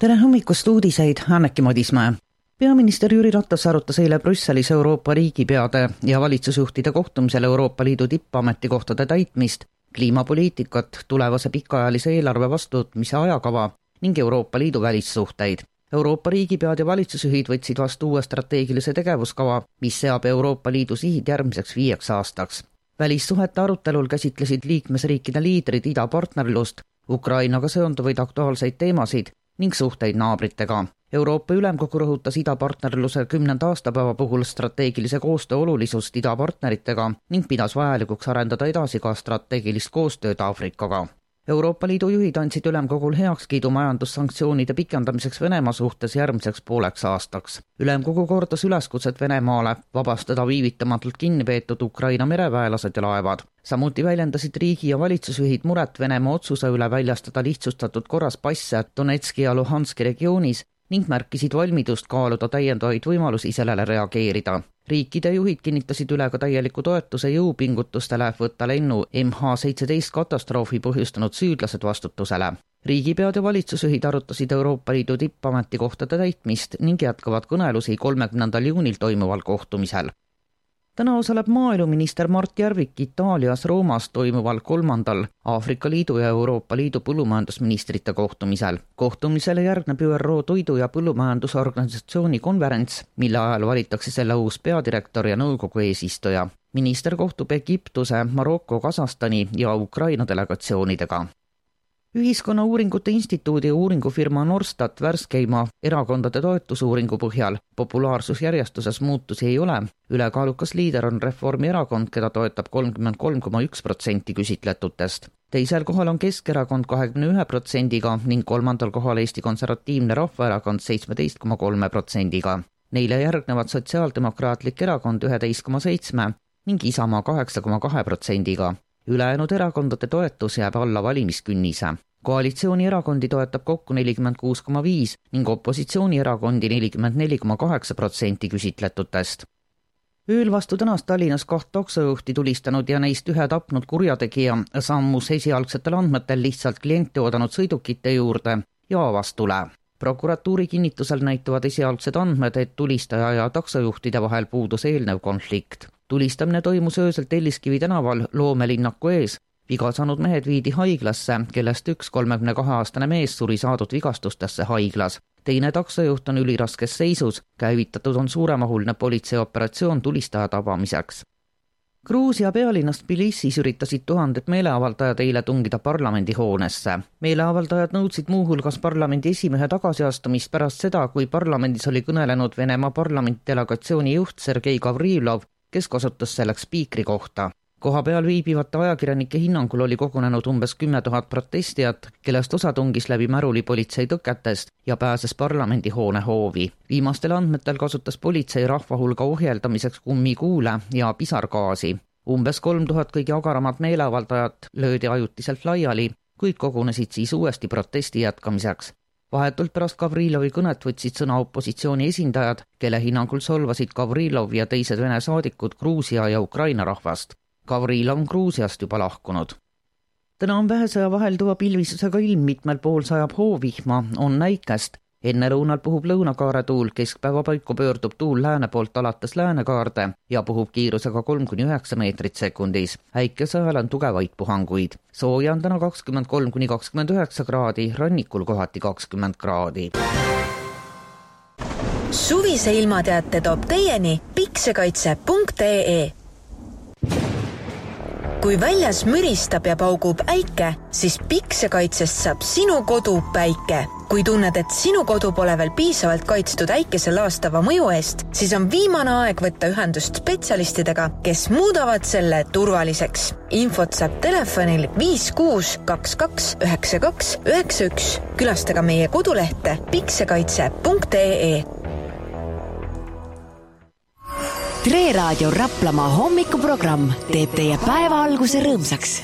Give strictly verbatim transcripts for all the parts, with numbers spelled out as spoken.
Tere hommikust uudiseid, Anneki Madismäe. Peaminister Jüri Ratas arutas eile Brüsselis Euroopa riigipeade ja valitsusjuhtide kohtumisel Euroopa Liidu tippametikohtade täitmist, kliimapoliitikat, tulevase pikaajalise eelarve vastuvõtmise ajakava ning Euroopa Liidu välissuhteid. Euroopa riigipead ja valitsusjuhid võtsid vastu uue strateegilise tegevuskava, mis seab Euroopa Liidu sihid järgmiseks viieks aastaks. Välissuhete arutelul käsitlesid liikmesriikide liidrid idapartnerlust, Ukrainaga seonduvaid aktuaalseid teemasid ning suhteid naabritega. Euroopa Ülemkogu rõhutas idapartnerluse kümnenda aastapäeva puhul strateegilise koostöö olulisust idapartneritega ning pidas vajalikuks arendada edasi ka strateegilist koostööd Aafrikaga. Euroopa Liidu juhid andsid Ülemkogul heakskiidu majandussanktsioonide pikendamiseks Venemaa suhtes järgmiseks pooleks aastaks. Ülemkogu kordas üleskutset Venemaale vabastada viivitamatult kinni peetud Ukraina mereväelased ja laevad. Samuti väljendasid riigi- ja valitsusjuhid muret Venemaa otsuse üle väljastada lihtsustatud korras passe Donetski ja Luhanski regioonis ning märkisid valmidust kaaluda täiendavaid võimalusi sellele reageerida. Riikide juhid kinnitasid üle ka täieliku toetuse jõupingutustele võtta lennu M H seitseteist katastroofi põhjustanud süüdlased vastutusele. Riigipead ja valitsusjuhid arutasid Euroopa Liidu tippametikohtade täitmist ning jätkavad kõnelusi kolmekümnendal juunil toimuval kohtumisel. Täna osaleb maaeluminister Mart Järvik Itaalias Roomas toimuval kolmandal Aafrika Liidu ja Euroopa Liidu põllumajandusministrite kohtumisel. Kohtumisele järgneb Ü R O toidu- ja põllumajandusorganisatsiooni konverents, mille ajal valitakse selle uus peadirektor ja nõukogu eesistuja. Minister kohtub Egiptuse, Maroko, Kasahstani ja Ukraina delegatsioonidega. Ühiskonna uuringute instituudi uuringufirma Norstat värskeima erakondade toetusuuringu põhjal populaarsusjärjestuses muutusi ei ole. Ülekaalukas liider on Reformierakond, keda toetab kolmkümmend kolm koma üks protsenti küsitletutest. Teisel kohal on Keskerakond kahekümne ühe protsendiga ning kolmandal kohal Eesti Konservatiivne Rahvaerakond seitsmeteist koma kolm protsendiga. Neile järgnevad Sotsiaaldemokraatlik erakond üheteist koma seitse ning Isamaa kaheksa koma kaks protsendiga. Ülejäänud erakondade toetus jääb alla valimiskünnise. Koalitsiooni erakondi toetab kokku nelikümmend kuus koma viis ning opositsiooni erakondi nelikümmend neli koma kaheksa protsenti küsitletutest. Ööl vastu tänast Tallinnas kaht taksojuhti tulistanud ja neist ühe tapnud kurjategija sammus esialgsetel andmetel lihtsalt klienti oodanud sõidukite juurde ja avas tule. Prokuratuuri kinnitusel näitavad esialgsed andmed, et tulistaja ja taksojuhtide vahel puudus eelnev konflikt. Tulistamine toimus öösel Telliskivi tänaval Loomelinnaku ees. Viga saanud mehed viidi haiglasse, kellest üks kolmekümne kahe aastane mees suri saadud vigastustesse haiglas. Teine taksojuht on üliraskes seisus, käivitatud on suuremahuline politseioperatsioon tulistaja tabamiseks. Gruusia pealinnast Tbilisis üritasid tuhanded meeleavaldajad eile tungida parlamendi hoonesse. Meeleavaldajad nõudsid muuhulgas parlamendi esimehe tagasiastumist pärast seda, kui parlamendis oli kõnelenud Venemaa parlamendi delegatsiooni juht Sergei Gavrilov, kes kasutas selleks spiikri kohta. Koha peal viibivate ajakirjanike hinnangul oli kogunenud umbes kümme tuhat protestijat, kellest osa tungis läbi märuli politsei tõketest ja pääses parlamendi hoone hoovi. Viimastel andmetel kasutas politsei rahvahulga ohjeldamiseks kummikuule ja pisargaasi. Umbes kolm tuhat kõige agaramat meeleavaldajat löödi ajutiselt laiali, kuid kogunesid siis uuesti protesti jätkamiseks. Vahetult pärast Gavrilovi kõnet võtsid sõna opositsiooni esindajad, kelle hinnangul solvasid Gavrilov ja teised Vene saadikud Gruusia ja Ukraina rahvast. Gavrilov on Gruusiast juba lahkunud. Täna on vähesõja vahelduva pilvisusega ilm, mitmel pool sajab hoovihma, on näikest. Enne lõunal puhub lõunakaare tuul, keskpäeva paiku pöördub tuul lääne poolt alates läänekaarde ja puhub kiirusega kolm kuni üheksa meetrit sekundis. Häikese ajal on tugevaid puhanguid. Sooja on täna kakskümmend kolm kuni kakskümmend üheksa kraadi, rannikul kohati kakskümmend kraadi. Suvise ilmateate toob teieni piksekaitse punkt ee. Kui väljas müristab ja paugub äike, siis piksekaitsest saab sinu kodu päike. Kui tunned, et sinu kodu pole veel piisavalt kaitstud äikese laastava mõju eest, siis on viimane aeg võtta ühendust spetsialistidega, kes muudavad selle turvaliseks. Infot saab telefonil viis kuus kaks kaks üheksa kaks üheksa üks. Külastage meie kodulehte piksekaitse punkt ee. Tre Raadio Raplamaa hommikuprogramm teeb teie päeva alguse rõõmsaks.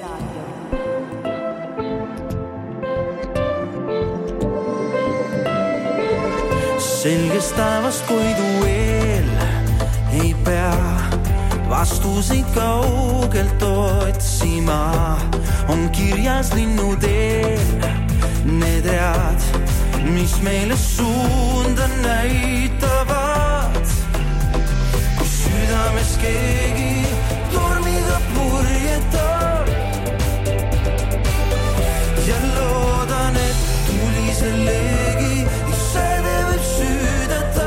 Selgest taevast koidu eel ei pea vastuseid kaugelt otsima. On kirjas linnuteel need read, mis meile suunda näitavad. Kui südames keegi tormiga purjetab ja loodan, et tulise leegi ise võib süüdeta.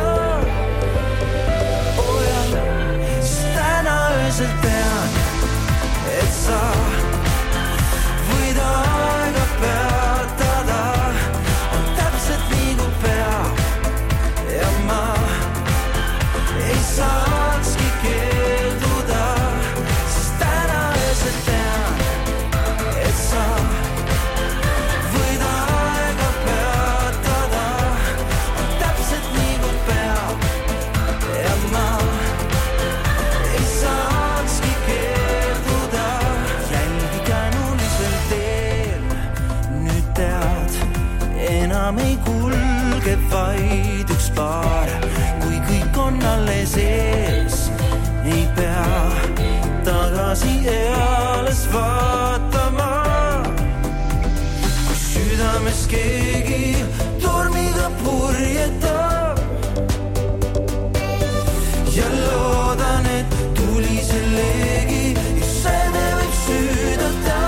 Oh ja, siis täna öösel tean, et sa võid aega peatada. On täpselt nii kui peab ja ma ei saakski keelduda, sest täna öösel tean, et sa võid aega peatada. On täpselt nii kui peab ja ma ei saakski keelduda. Jälgi känulisel teel, nüüd tead, enam ei kulge vaid üks paar. Kui kõik on alles ees, ei pea tagasi eales vaatama. Kui südames keegi tormiga purjetab ja loodan, et tulise leegi ise võib süüdata.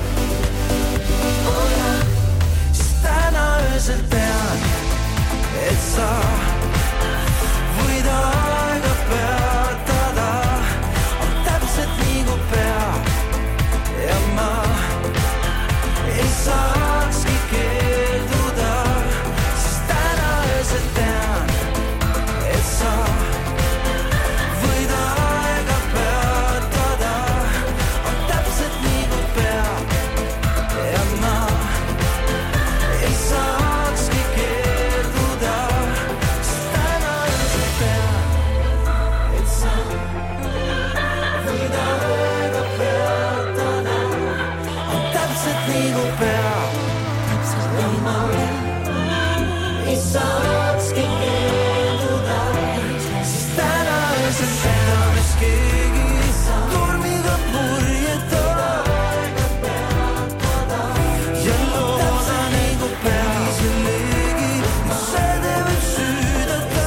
Oh ja, siis täna öösel tean, et sa võid aega peatada. On täpselt nii kui peab ja ma ei saakski keelduda, sest täna öösel tean, et sa võid aega peatada. On täpselt nii kui peab ja ma ei saakski keelduda, sest täna öösel tean, et sa võid aega peatada. On täpselt nii kui peab ja ma ei saakski keelduda, sest täna öösel südames keegi tormiga purjetab ja loodan, ei kui tulise leegi ise võib süüdata.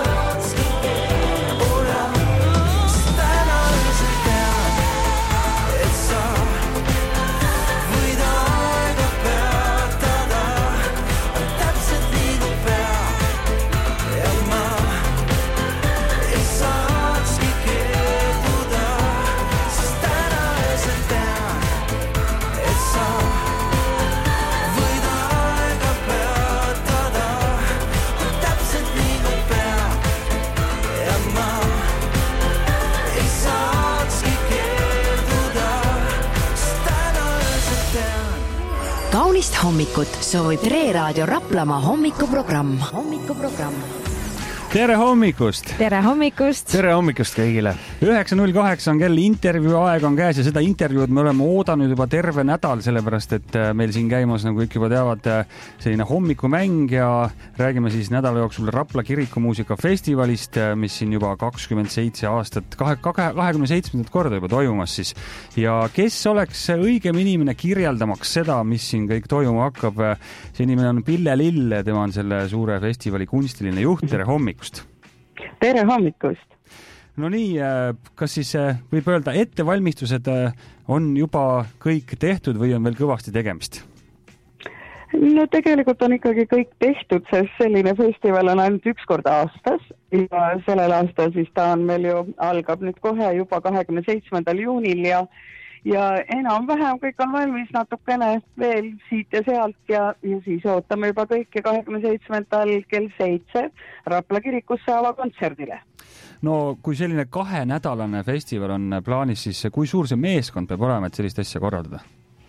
Oh ja, sest täna öösel tean, et sa võid aega peatada. On täpselt nii kui peab ja ma ei saakski keelduda, sest täna öösel tean, et sa võid aega peatada. On täpselt nii kui peab ja ma ei saakski keelduda, sest täna öösel tean. kaunist hommikut soovib Tre Raadio Raplamaa hommikuprogramm. hommikuprogramm. Tere hommikust! Tere hommikust! Tere hommikust kõigile! üheksa null kaheksa on kell, intervjuu aeg on käes ja seda intervjuud me oleme oodanud juba terve nädal, sellepärast et meil siin käimas, nagu kõik juba teavad, selline hommikumäng ja räägime siis nädala jooksul Rapla kirikumuusikafestivalist, mis siin juba kakskümmend seitse aastat, kahekümne seitsmendat korda juba toimumas siis. Ja kes oleks õigem inimene kirjeldamaks seda, mis siin kõik toimuma hakkab? See inimene on Pille Lill, tema on selle suure festivali kunstiline juht. Tere hommikust! Tere hommikust! No nii, kas siis võib öelda, ettevalmistused on juba kõik tehtud või on veel kõvasti tegemist? No tegelikult on ikkagi kõik tehtud, sest selline festival on ainult üks kord aastas ja sellel aastal siis ta on meil ju algab nüüd kohe juba kahekümne seitsmendal juunil ja ja enam-vähem kõik on valmis natukene veel siit ja sealt ja, ja siis ootame juba kõike kahekümne seitsmendal kell seitse Rapla kirikusse avakontserdile. No kui selline kahenädalane festival on plaanis, siis kui suur see meeskond peab olema, et sellist asja korraldada?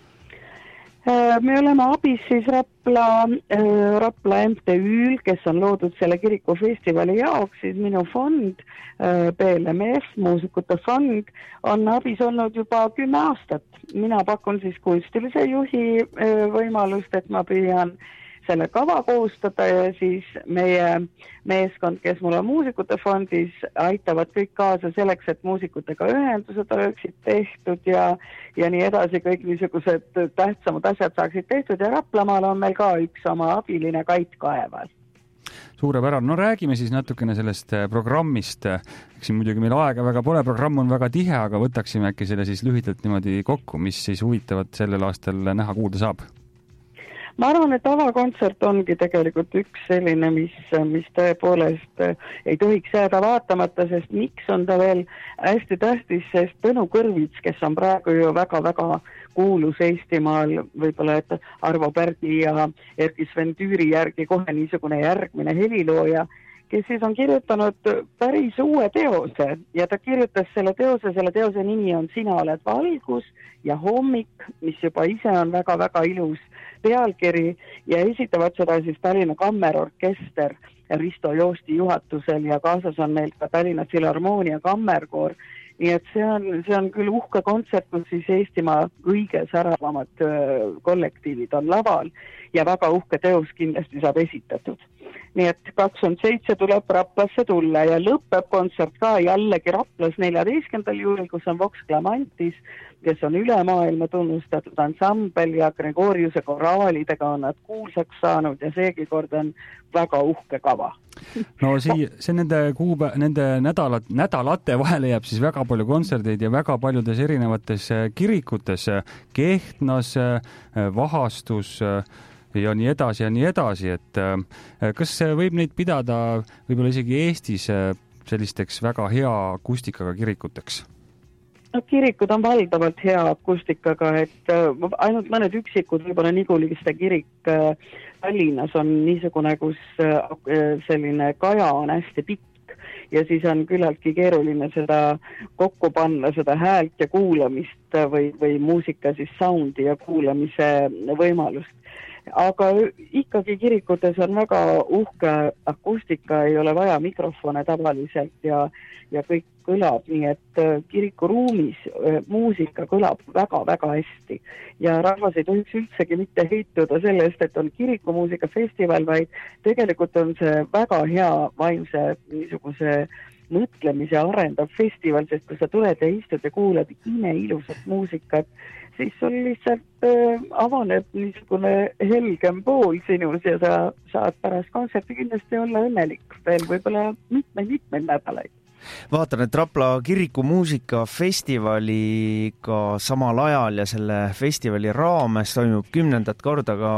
Me oleme abis siis Rapla, Rapla M T Ü-l, kes on loodud selle kirikufestivali jaoks, siis minu fond, B L M F, muusikute fond, on abis olnud juba kümme aastat. Mina pakun siis kunstilise juhi võimalust, et ma püüan selle kava koostada ja siis meie meeskond, kes mul on muusikute fondis, aitavad kõik kaasa selleks, et muusikutega ühendused oleksid tehtud ja, ja nii edasi, kõik niisugused tähtsamad asjad saaksid tehtud ja Raplamaal on meil ka üks oma abiline Kait Kaeval. Suurepärane. No räägime siis natukene sellest programmist. Eks siin muidugi meil aega väga pole, programm on väga tihe, aga võtaksime äkki selle siis lühidalt niimoodi kokku, mis siis huvitavat sellel aastal näha kuulda saab. Ma arvan, et avakontsert ongi tegelikult üks selline, mis, mis tõepoolest ei tohiks jääda vaatamata, sest miks on ta veel hästi tähtis, sest Tõnu Kõrvits, kes on praegu ju väga-väga kuulus Eestimaal, võib-olla et Arvo Pärdi ja Erkki Sven Tüüri järgi kohe niisugune järgmine helilooja, kes siis on kirjutanud päris uue teose ja ta kirjutas selle teose, selle teose nimi on Sina oled valgus ja hommik, mis juba ise on väga-väga ilus pealkiri ja esitavad seda siis Tallinna Kammerorkester Risto Joosti juhatusel ja kaasas on meil ka Tallinna Filharmoonia kammerkoor. Nii et see on, see on küll uhke kontsert, kus siis Eestimaa kõige säravamad kollektiivid on laval ja väga uhke teos kindlasti saab esitatud. Nii et kakskümmend seitse tuleb Raplasse tulla ja lõpeb kontsert ka jällegi Raplas neljateistkümnendal juulil, kus on Vox Clamantis, kes on üle maailma tunnustatud ansambel ja Gregoriuse koraalidega on nad kuulsaks saanud ja seegi kord on väga uhke kava. No see, see nende, kuube, nende nädalat, nädalate vahele jääb siis väga palju kontserteid ja väga paljudes erinevates kirikutes, Kehtnas, Vahastus ja nii edasi ja nii edasi, et kas võib neid pidada võib-olla isegi Eestis sellisteks väga hea akustikaga kirikuteks? No, kirikud on valdavalt hea akustikaga, et ainult mõned üksikud, võib-olla Niguliste kirik Tallinnas on niisugune, kus selline kaja on hästi pikk ja siis on küllaltki keeruline seda kokku panna, seda häält ja kuulamist või, või muusika siis soundi ja kuulamise võimalust. Aga ikkagi kirikutes on väga uhke akustika, ei ole vaja mikrofone tavaliselt ja, ja kõik kõlab, nii et kirikuruumis muusika kõlab väga-väga hästi. Ja rahvas ei tohiks üldsegi mitte heituda sellest, et on kirikumuusikafestival, vaid tegelikult on see väga hea vaimse niisuguse mõtlemise arendav festival, sest kui sa tuled ja istud ja kuulad ime ilusat muusikat, siis sul lihtsalt äh, avaneb niisugune helgem pool sinus ja sa saad pärast kontserti kindlasti olla õnnelik veel võib-olla mitmeid-mitmeid nädalaid. Vaatan, et Rapla kirikumuusika festivaliga samal ajal ja selle festivali raames toimub kümnendat korda ka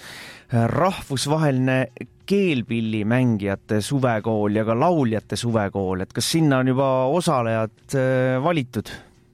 rahvusvaheline keelpillimängijate suvekool ja ka lauljate suvekool, et kas sinna on juba osalejad valitud?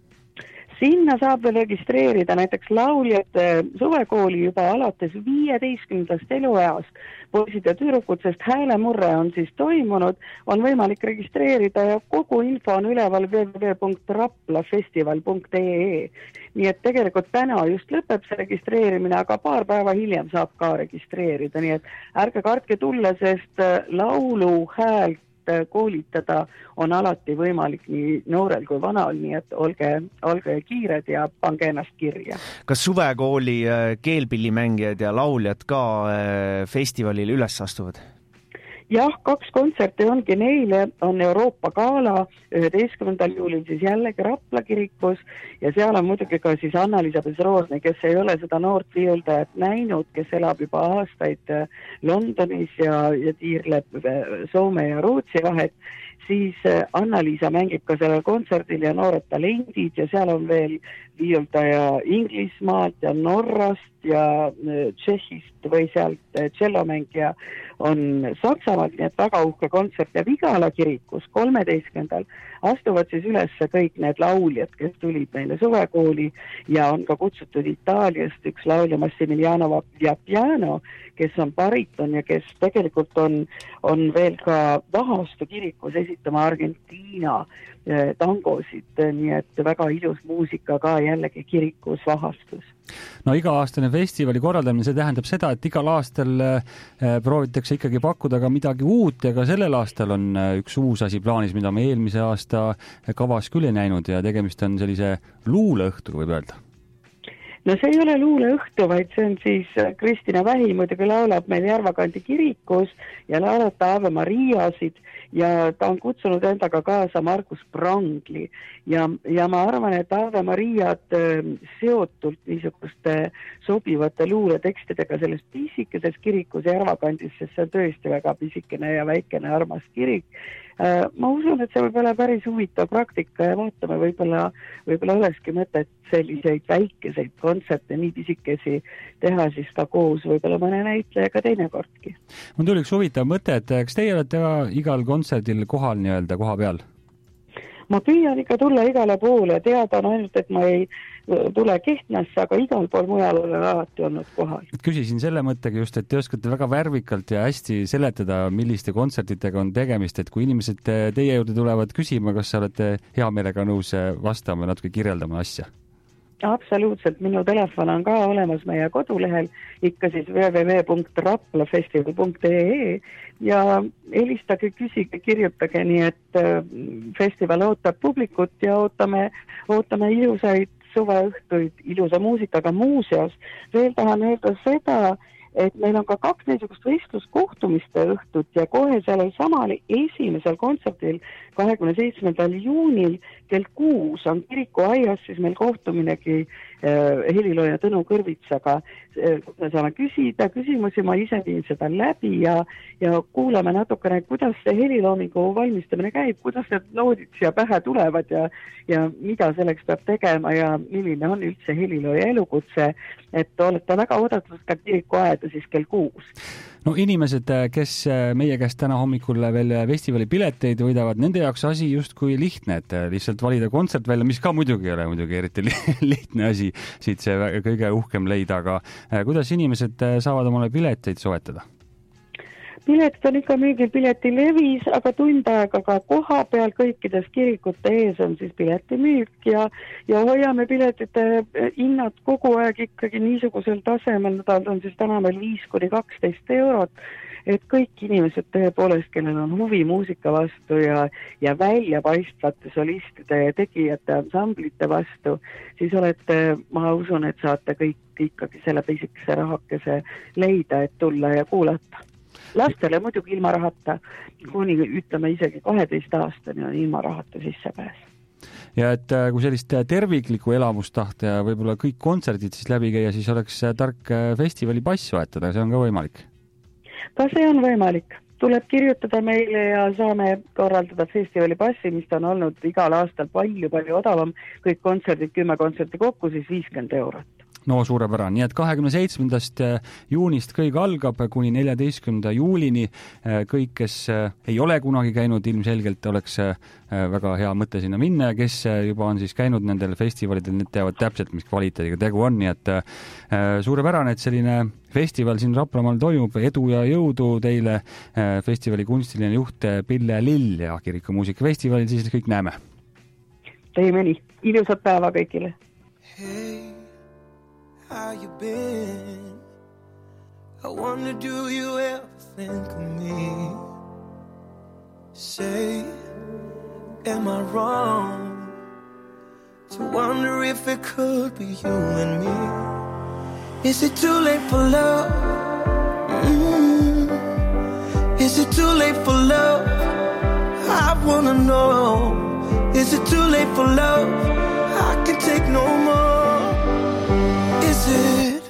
Sinna saab veel registreerida näiteks lauljate suvekooli juba alates viieteistkümnendast elueast. Poisid ja tüdrukud, sest häälemurre on siis toimunud, on võimalik registreerida ja kogu info on üleval w w w punkt raplafestival punkt e e. Nii et tegelikult täna just lõpeb see registreerimine, aga paar päeva hiljem saab ka registreerida, nii et ärge kartke tulla, sest laulu häält koolitada on alati võimalik nii noorel kui vanal, nii et olge, olge kiired ja pange ennast kirja. Kas suvekooli keelpillimängijad ja lauljad ka festivalil üles astuvad? Jah, kaks kontserti ongi neile, on Euroopa Gala üheteistkümnendal juulil siis jällegi Rapla kirikus ja seal on muidugi ka siis Anna-Elisabeth Roosne, kes ei ole seda noort viiuldajat näinud, kes elab juba aastaid Londonis ja, ja tiirleb Soome ja Rootsi vahet, siis Anna-Liisa mängib ka sellel kontserdil ja noored talendid ja seal on veel viiuldaja Inglismaalt ja Norrast ja Tšehhist või sealt tšellomängija on Saksamaalt, nii et väga uhke kontsert ja Vigala kirikus kolmeteistkümnendal astuvad siis üles kõik need lauljad, kes tulid meile suvekooli ja on ka kutsutud Itaaliast üks laulja Massimiliano Vapiano, kes on bariton ja kes tegelikult on, on veel ka Vahastu kirikus esitama Argentiina tangosid, nii et väga ilus muusika ka jällegi kirikus Vahastus. No iga-aastane festivali korraldamine, see tähendab seda, et igal aastal proovitakse ikkagi pakkuda ka midagi uut ja ka sellel aastal on üks uus asi plaanis, mida me eelmise aasta kavas küll ei näinud ja tegemist on sellise luuleõhtuga, võib öelda. no see ei ole luuleõhtu, vaid see on siis Kristina Vähi muidugi laulab meil Järvakandi kirikus ja laulata Ave Mariasid ja ta on kutsunud endaga kaasa Margus Prangli ja, ja ma arvan, et Ave Mariad seotult niisuguste sobivate luuletekstidega selles pisikeses kirikus Järvakandis, sest see on tõesti väga pisikene ja väikene armas kirik. Ma usun, et see võib olla päris huvitav praktika ja vaatame, võib-olla, võib-olla oleski mõtet selliseid väikeseid kontserte nii pisikesi teha siis ka koos võib-olla mõne näitlejaga teinekordki. Mul tuli üks huvitav mõte, et kas teie olete igal kontserdil kohal nii-öelda koha peal? Ma püüan ikka tulla igale poole ja teada on ainult, et ma ei tule Kehtnasse, aga igal pool mujal olen alati olnud kohal. Küsisin selle mõttega just, et te oskate väga värvikalt ja hästi seletada, milliste kontsertidega on tegemist, et kui inimesed teie juurde tulevad küsima, kas sa olete hea meelega nõus vastama ja natuke kirjeldama asja? Absoluutselt, minu telefon on ka olemas meie kodulehel, ikka siis w w w punkt raplafestival punkt e e ja helistage, küsige, kirjutage, nii et festival ootab publikut ja ootame, ootame ilusaid suveõhtuid, ilusa muusikaga muuseas. Veel tahan öelda seda, et meil on ka kaks niisugust vestluskohtumiste õhtut ja kohe sellel samal esimesel kontserdil kahekümne seitsmendal juunil kell kuus on kiriku aias siis meil kohtuminegi äh, helilooja Tõnu Kõrvitsaga. Me saame küsida küsimusi, ma ise viin seda läbi ja, ja kuulame natukene, kuidas see heliloomingu valmistamine käib, kuidas need noodid siia pähe tulevad ja, ja mida selleks peab tegema ja milline on üldse helilooja elukutse, et olete väga oodatud ka kiriku aeda siis kell kuus. No inimesed, kes meie käest täna hommikul veel festivali pileteid võidavad, nende jaoks asi justkui lihtne, et lihtsalt valida kontsert välja, mis ka muidugi ei ole muidugi eriti lihtne asi, siit see kõige uhkem leida, aga kuidas inimesed saavad omale pileteid soetada? Piletid on ikka müügil piletilevis, aga tund aega ka koha peal kõikides kirikute ees on siis piletimüük ja, ja hoiame piletite hinnad kogu aeg ikkagi niisugusel tasemel, nad on siis täna meil viis kuni kaksteist eurot, et kõik inimesed tõepoolest, kellel on huvi muusika vastu ja, ja väljapaistvate solistide ja tegijate ansamblite vastu, siis olete, ma usun, et saate kõik ikkagi selle pisikese rahakese leida, et tulla ja kuulata. Lastele muidugi ilma rahata, kuni ütleme isegi kaheteist aastani on ilma rahata sisse pääs. Ja et kui sellist terviklikku elamust tahta ja võib-olla kõik kontserdid siis läbi käia, siis oleks tark festivali pass soetada, see on ka võimalik? Ka see on võimalik. Tuleb kirjutada meile ja saame korraldada festivali passi, mis on olnud igal aastal palju-palju odavam. Kõik kontserdid, kümme kontserti kokku, siis viiskümmend eurot. No suurepärane, nii et kahekümne seitsmendast juunist kõik algab kuni neljateistkümnenda juulini. Kõik, kes ei ole kunagi käinud, ilmselgelt oleks väga hea mõte sinna minna ja kes juba on siis käinud nendel festivalidel, need teavad täpselt, mis kvaliteediga tegu on, nii et suurepärane, et selline festival siin Raplamaal toimub, edu ja jõudu teile, festivali kunstiline juht Pille Lill ja Kiriku muusikafestivalil, siis kõik näeme. Teeme nii, ilusat päeva kõigile. Hey. How you been? I wonder, do you ever think of me? Say, am I wrong to wonder if it could be you and me? Is it too late for love? Mm-hmm. Is it too late for love? I wanna know. Is it too late for love? I can take no more. Is it?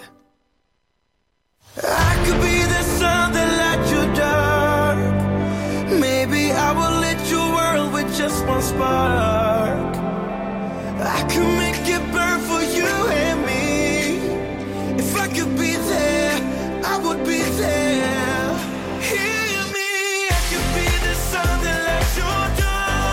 I could be the sun that lights you dark. Maybe I will lit your world with just one spark. I could make it burn for you and me. If I could be there, I would be there. Hear me, I could be the sun that lights your dark.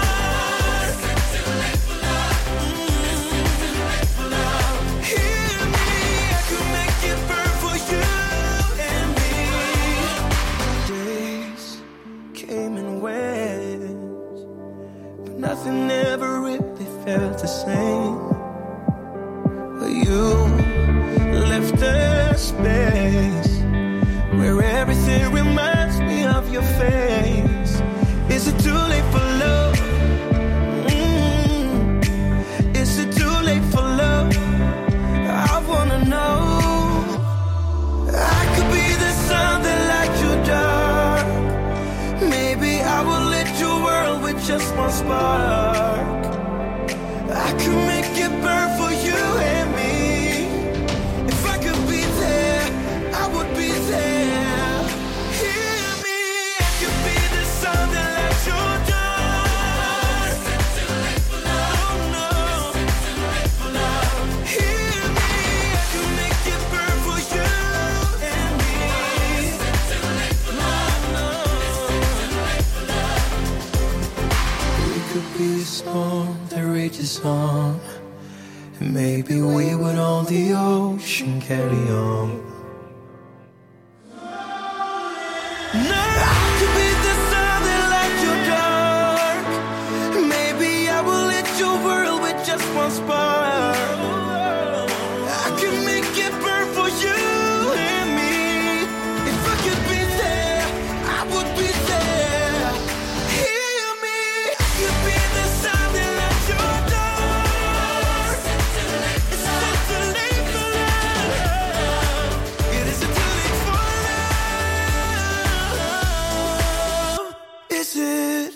Nothing ever really felt the same. You left a space where everything reminds me of your face. Is it too late for love? Mm-hmm. Is it too late for love? I wanna spark. I could make it burn for you and me. If I could be there, I would be there. Hear me, I could be the sun that lights your door. Oh no, hear me, I could make it burn for you and me. We could be a storm that rages on, and maybe we would on the ocean carry on. No, I could be the sun that lights your dark. Maybe I will lit your world with just one spark. I can make it burn for you and me. If I could be there, I would be there. Hear me, I could be the sun that lights your dark. It's not too late for love. It isn't too late for love. Is it?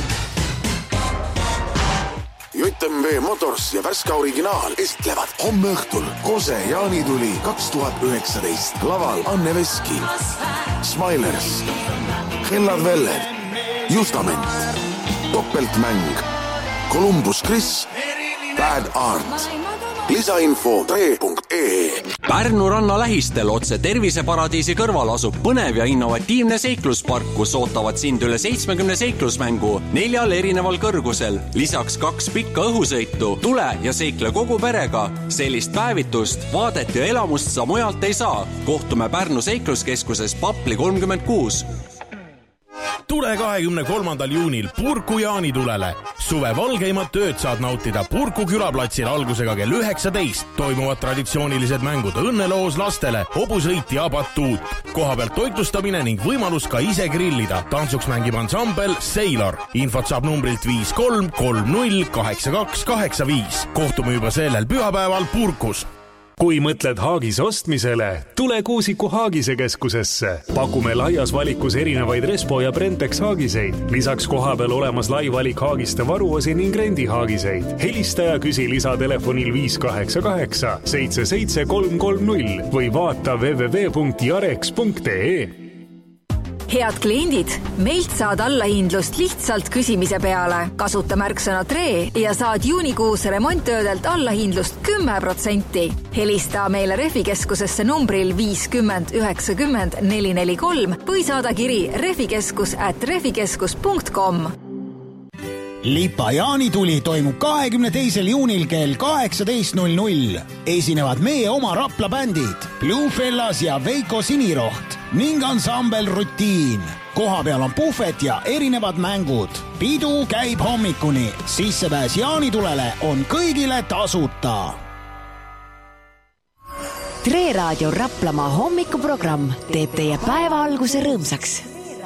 J M W Motors ja Värska Originaal estlevad homme õhtul Kose jaanituli kaks tuhat üheksateist. Laval Anne Veski, Smilers, Hellad Velled, Justament, Topeltmäng, Columbus Chris, Bad Art. Lisainfo tre punkt ee. Pärnu ranna lähistel otse terviseparadiisi kõrval asub põnev ja innovatiivne seikluspark, kus ootavad sind üle seitsmekümne seiklusmängu neljal erineval kõrgusel. Lisaks kaks pikka õhusõitu. Tule ja seikle kogu perega. Sellist päevitust, vaadet ja elamust sa mujalt ei saa. Kohtume Pärnu seikluskeskuses Papli kolmkümmend kuus. Tule kahekümne kolmandal juunil Purku jaanitulele. Suve valgeimad tööd saad nautida Purku külaplatsil algusega kell üheksateist. Toimuvad traditsioonilised mängud õnneloos lastele, hobusõit ja batuut. Koha pealt toitlustamine ning võimalus ka ise grillida. Tantsuks mängib ansambel Sailor. Infot saab numbrilt viis kolm kolm null kaheksa kaks kaheksa viis. Kohtume juba sellel pühapäeval Purkus. Kui mõtled haagis ostmisele, tule Kuusiku Haagise keskusesse. Pakume laias valikus erinevaid Respo ja Brentex haagiseid. Lisaks koha peal olemas lai valik haagiste varuosi ning rendihaagiseid. Helista ja küsi lisatelefonil viis kaheksa kaheksa seitse seitse kolm kolm null või vaata w w w punkt jarex punkt ee. Head kliendid, meilt saad allahindlust lihtsalt küsimise peale. Kasuta märksõna Tre ja saad juunikuus remonttöödelt allahindlust kümme protsenti. Helista meile Refikeskusesse numbril viiskümmend üheksakümmend neli neli kolm või saada kiri refikeskus at refikeskus punkt com. Lipa jaanituli toimub kahekümne teisel juunil kell kaheksateist null null. Esinevad meie oma Rapla bändid Bluefellas ja Veiko Siniroht ning ansambel Rutiin. Koha peal on puhvet ja erinevad mängud. Pidu käib hommikuni. Sissepääs jaanitulele on kõigile tasuta. Tre Raadio Raplamaa hommikuprogramm teeb teie päeva alguse rõõmsaks.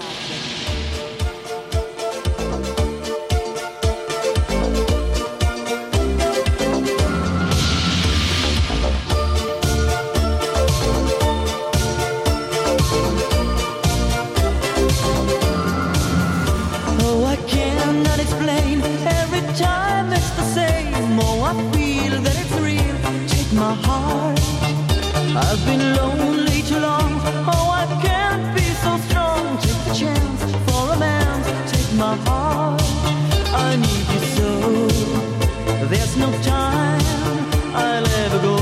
My heart, I've been lonely too long. Oh, I can't be so strong. Take the chance for a man. Take my heart, I need you so. There's no time I'll ever go.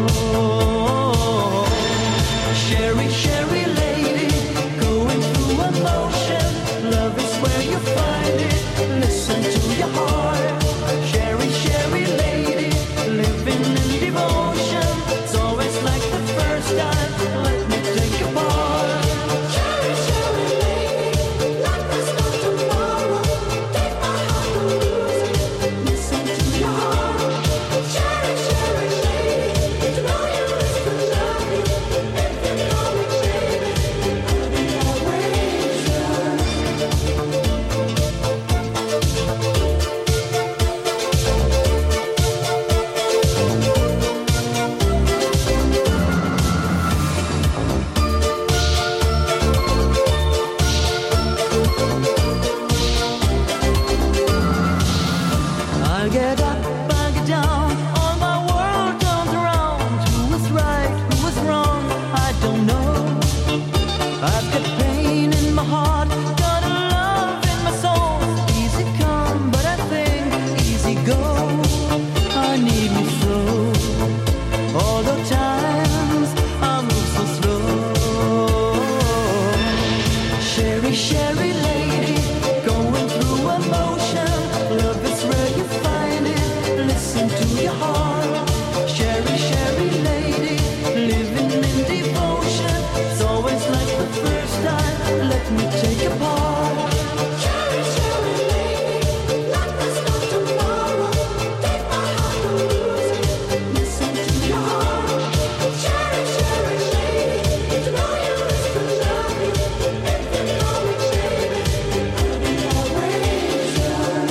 Sherry, Sherry lady, going through emotion. Love is where you find it. Listen to your heart. Sherry, Sherry lady, living in devotion. It's always like the first time. Let me take a part. Sherry, Sherry lady, like there's no tomorrow. Take my heart and lose it. Listen to your heart. your heart. Sherry, Sherry lady, living in devotion. It's always like the first time. Let me take your part. Sherry, Sherry lady, like there's no tomorrow. Take my heart and lose it. Listen to your heart. Sherry, Sherry lady, to know you is to love you. If you know it, baby, I'll be always yours.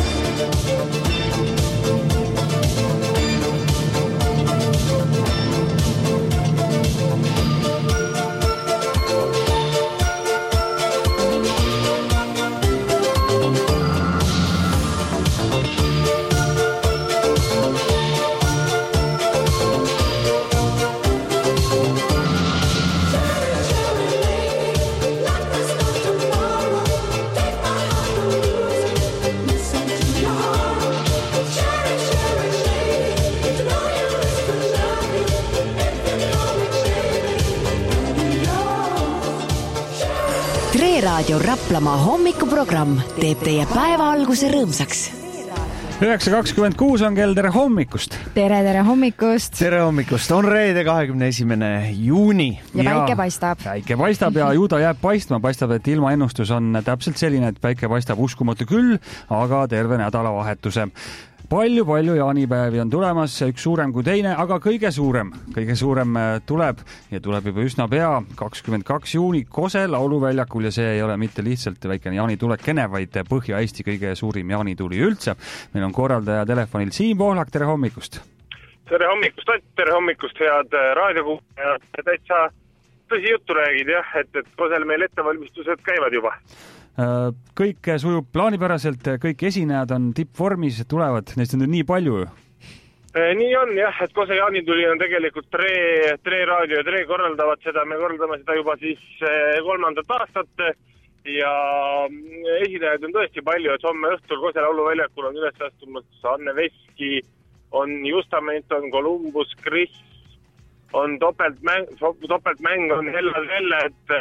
Tre Raadio Raplamaa hommikuprogramm teeb teie päeva alguse rõõmsaks. üheksa kakskümmend kuus on kell, tere hommikust! Tere, tere hommikust! Tere hommikust! On reede kahekümne esimene juuni. Ja päike paistab. Päike paistab ja ju ta jääb paistma. Paistab, et ilmaennustus on täpselt selline, et päike paistab uskumatu küll, aga terve nädalavahetuse. Palju-palju jaanipäevi on tulemas, üks suurem kui teine, aga kõige suurem, kõige suurem tuleb ja tuleb juba üsna pea, kakskümmend kaks juuni Kose lauluväljakul ja see ei ole mitte lihtsalt väikene jaanitulekene, vaid Põhja-Eesti kõige suurim jaanituli üldse. Meil on korraldaja telefonil Siim Pohlak, tere hommikust! Tere hommikust, tere hommikust, head raadiokuulajad, täitsa tõsi juttu räägid, jah, et, et Kosel meil ettevalmistused käivad juba. Kõik sujub plaanipäraselt, kõik esinejad on tippvormis, tulevad, neist on nii palju ju. Nii on jah, et Kose jaanituli on tegelikult Tre, Tre raadio ja Tre korraldavad seda, me korraldame seda juba siis kolmandat aastat ja esinejaid on tõesti palju, et homme õhtul Kose lauluväljakul on üles astumas Anne Veski, on Justament, on Columbus, Chris, on topeltmäng, topeltmäng on Hella Sellet,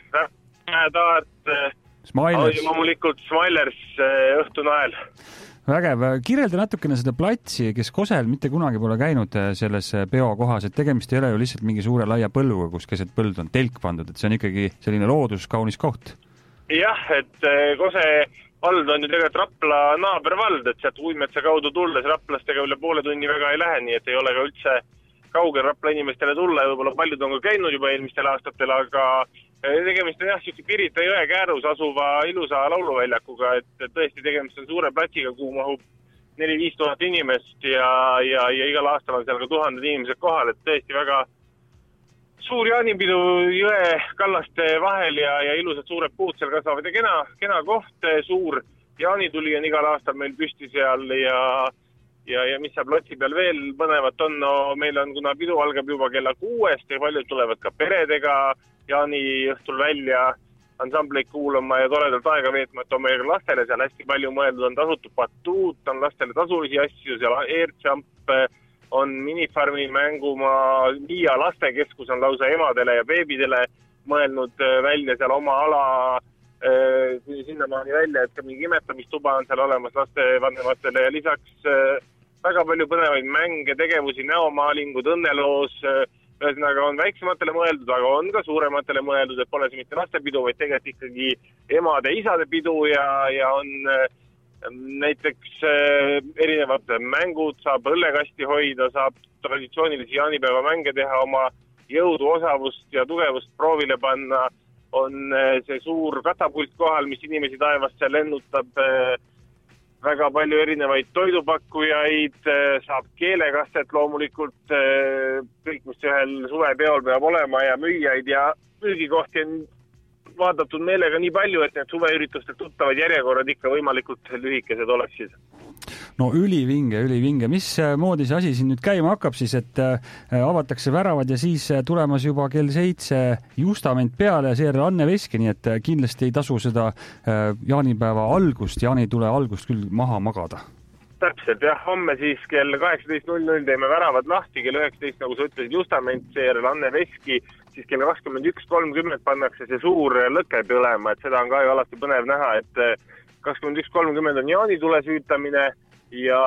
Taart, Smilers. Loomulikult Smilers õhtunael. Vägev. Kirjelda natukene seda platsi, kes Kosel mitte kunagi pole käinud selles peokohas, et tegemist ei ole ju lihtsalt mingi suure laia põlluga, kus keset põld on telk pandud, et see on ikkagi selline loodus, kaunis koht. Jah, et Kose vald on ju tegelikult Rapla naabervald, et sealt Uimetsa kaudu tulles Raplastega üle poole tunni väga ei lähe, nii et ei ole ka üldse kaugel Rapla inimestele tulla ja võib-olla paljud on ka käinud juba eelmistel aastatel, aga tegemist on jah, siuke Pirita jõe käärus asuva ilusa lauluväljakuga, et tõesti tegemist on suure platsiga, kuhu mahub neli-viis tuhat inimest ja, ja, ja igal aastal on seal ka tuhanded inimesed kohal, et tõesti väga suur jaanipidu jõe kallaste vahel ja, ja ilusad suured puud seal kasvavad ja kena, kena koht, suur jaanituli on igal aastal meil püsti seal ja Ja, ja mis seal platsi peal veel põnevat on, no meil on, kuna pidu algab juba kella kuuest ja paljud tulevad ka peredega jaani õhtul välja ansambleid kuulama ja toredalt aega veetma, et on meil lastele seal hästi palju mõeldud, on tasutud batuut, on lastele tasulisi asju, seal airjump, on minifarmi mängumaa, Miia lastekeskus on lausa emadele ja beebidele mõelnud välja seal oma ala kuni sinnamaani välja, et ka mingi imetamistuba on seal olemas lastevanematele ja lisaks väga palju põnevaid mänge, tegevusi, näomaalingud, õnneloos, ühesõnaga on väiksematele mõeldud, aga on ka suurematele mõeldud, et pole see mitte lastepidu, vaid tegelikult ikkagi emade ja isade pidu ja, ja on näiteks erinevad mängud, saab õllekasti hoida, saab traditsioonilisi jaanipäeva mänge teha, oma jõudu, osavust ja tugevust proovile panna, on see suur katapult kohal, mis inimesi taevasse lennutab, väga palju erinevaid toidupakkujaid, saab keelekastet loomulikult, kõik, mis ühel suvepeol peab olema ja müüjaid ja müügikohti on vaadatud meelega nii palju, et need suveüritustel tuttavad järjekorrad ikka võimalikult lühikesed oleksid. No ülivinge, ülivinge. Mis moodi see asi siin nüüd käima hakkab siis, et avatakse väravad ja siis tulemas juba kell seitse Justament peale ja seejärel Anne Veski, nii et kindlasti ei tasu seda jaanipäeva algust, jaanitule algust küll maha magada. Täpselt, jah, homme siis kell kaheksateist null null teeme väravad lahti, kell üheksateist, nagu sa ütlesid, Justament, seejärel Anne Veski, siis kell kakskümmend üks kolmkümmend pannakse see suur lõke põlema, et seda on ka ju alati põnev näha, et kakskümmend üks kolmkümmend on jaanitule süütamine ja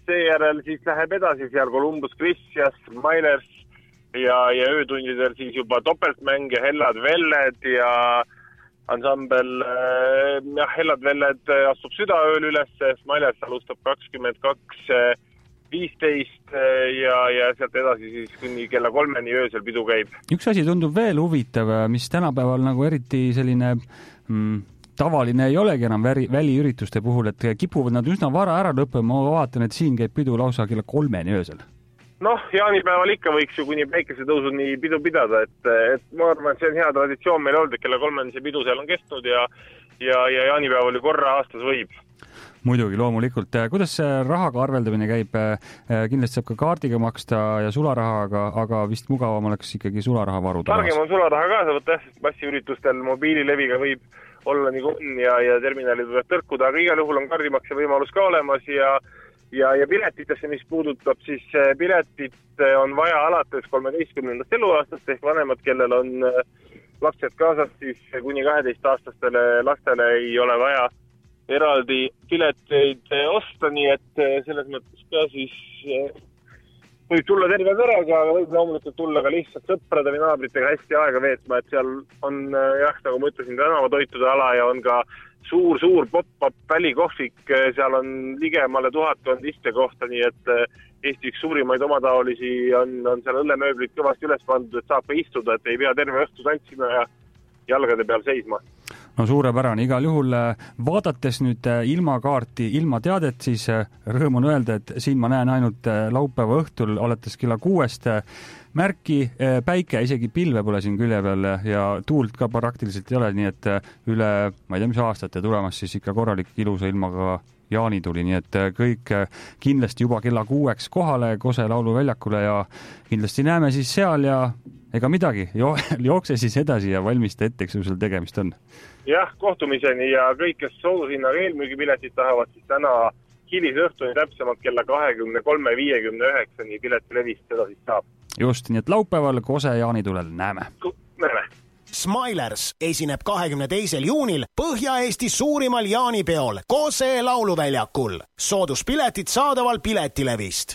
seejärel siis läheb edasi seal Columbus Christias, Smilers ja, ja öötundidel siis juba topeltmäng ja Hellad Velled ja ansambel jah, Hellad Velled astub südaööl üles, Smilers alustab kakskümmend kaks viisteist ja, ja sealt edasi siis kuni kella kolmeni öösel pidu käib. Üks asi tundub veel huvitav, mis tänapäeval nagu eriti selline mm, tavaline ei olegi enam väri, väliürituste puhul, et kipuvad nad üsna vara ära lõppema, ma vaatan, et siin käib pidu lausa kella kolmeni öösel. Noh, jaanipäeval ikka võiks ju kuni päikesetõusuni pidu pidada, et, et ma arvan, et see on hea traditsioon meil olnud, et kella kolmeni see pidu seal on kestnud ja, ja, ja jaanipäeval ju korra aastas võib. Muidugi, loomulikult. Kuidas rahaga arveldamine käib? Kindlasti saab ka kaardiga maksta ja sularahaga, aga vist mugavam oleks ikkagi sularaha varuda. Targem on sularaha kaasa võtta, sest massiüritustel mobiilileviga võib olla nii kun ja, ja terminalid võivad tõrkuda, aga igal juhul on kaardimakse võimalus ka olemas ja, ja, ja piletitesse, mis puudutab, siis piletit on vaja alates kolmeteistkümnendast eluaastast ehk vanemad, kellel on lapsed kaasas, siis kuni kaheteist-aastastele lastele ei ole vaja eraldi pileteid osta, nii et selles mõttes ka siis võib tulla terve perega, aga võib loomulikult tulla ka lihtsalt sõprade või naabritega hästi aega veetma, et seal on jah, nagu ma ütlesin, tänavatoitude ala ja on ka suur-suur pop-up välikohvik, seal on ligemale tuhatkond istekohta, nii et Eesti üks suurimaid omataolisi on, on seal õllemööblit kõvasti üles pandud, et saab ka istuda, et ei pea terve õhtu tantsima ja jalgade peal seisma. No suurepärane, igal juhul vaadates nüüd ilma kaarti, ilma teadet, siis rõõm on öelda, et siin ma näen ainult laupäeva õhtul alates kella kuuest märki, päike, isegi pilve pole siin külje peal ja tuult ka praktiliselt ei ole, nii et üle, ma ei tea, mis aastate tulemas siis ikka korralik ilusa ilmaga jaanituli, nii et kõik kindlasti juba kella kuueks kohale Kose lauluväljakule ja kindlasti näeme siis seal ja ega midagi, jo, jookse siis edasi ja valmista ette, eks sul tegemist on. Jah, kohtumiseni ja kõik, kes soodushinnaga eelmüügipiletid tahavad, siis täna hilisõhtuni täpsemalt kella kahekümne kolme viiekümne üheksani piletilevist seda siis saab. Just, nii et laupäeval Kose jaanitulel näeme. Näeme. Smilers esineb kahekümne teisel juunil Põhja-Eesti suurimal jaanipeol Kose lauluväljakul. Sooduspiletid saadaval piletilevist.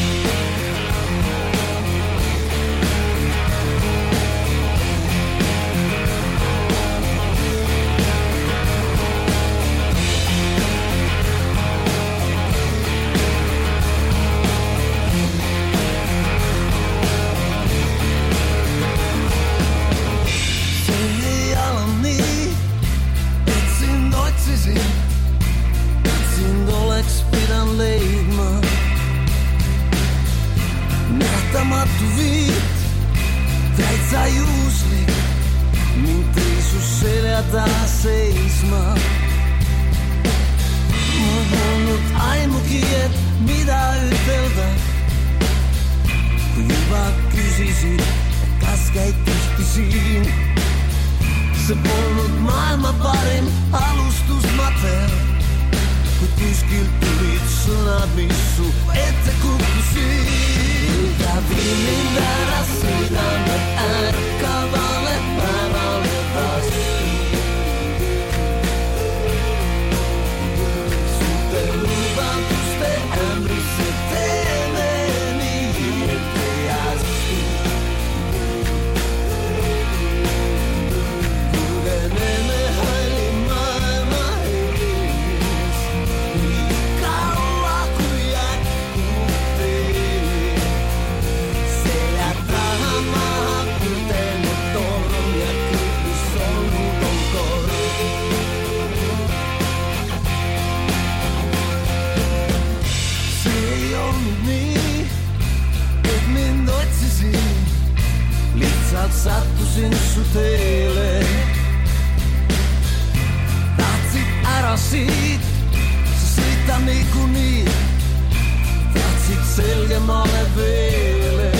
Seisma. Mul polnud aimugi, et mida ütelda, kui juba küsisid, kas käid tihti siin. See polnud maailma parim alustusmater, kui kuskilt tulid sõnad, mis su ette kukkusid. Ta vii mind ära, sõidame ärkavale päevale vastu. Sattusin su teele. Tahtsid ära siit, sa sõita niikuinii. Tahtsid selgemale veele.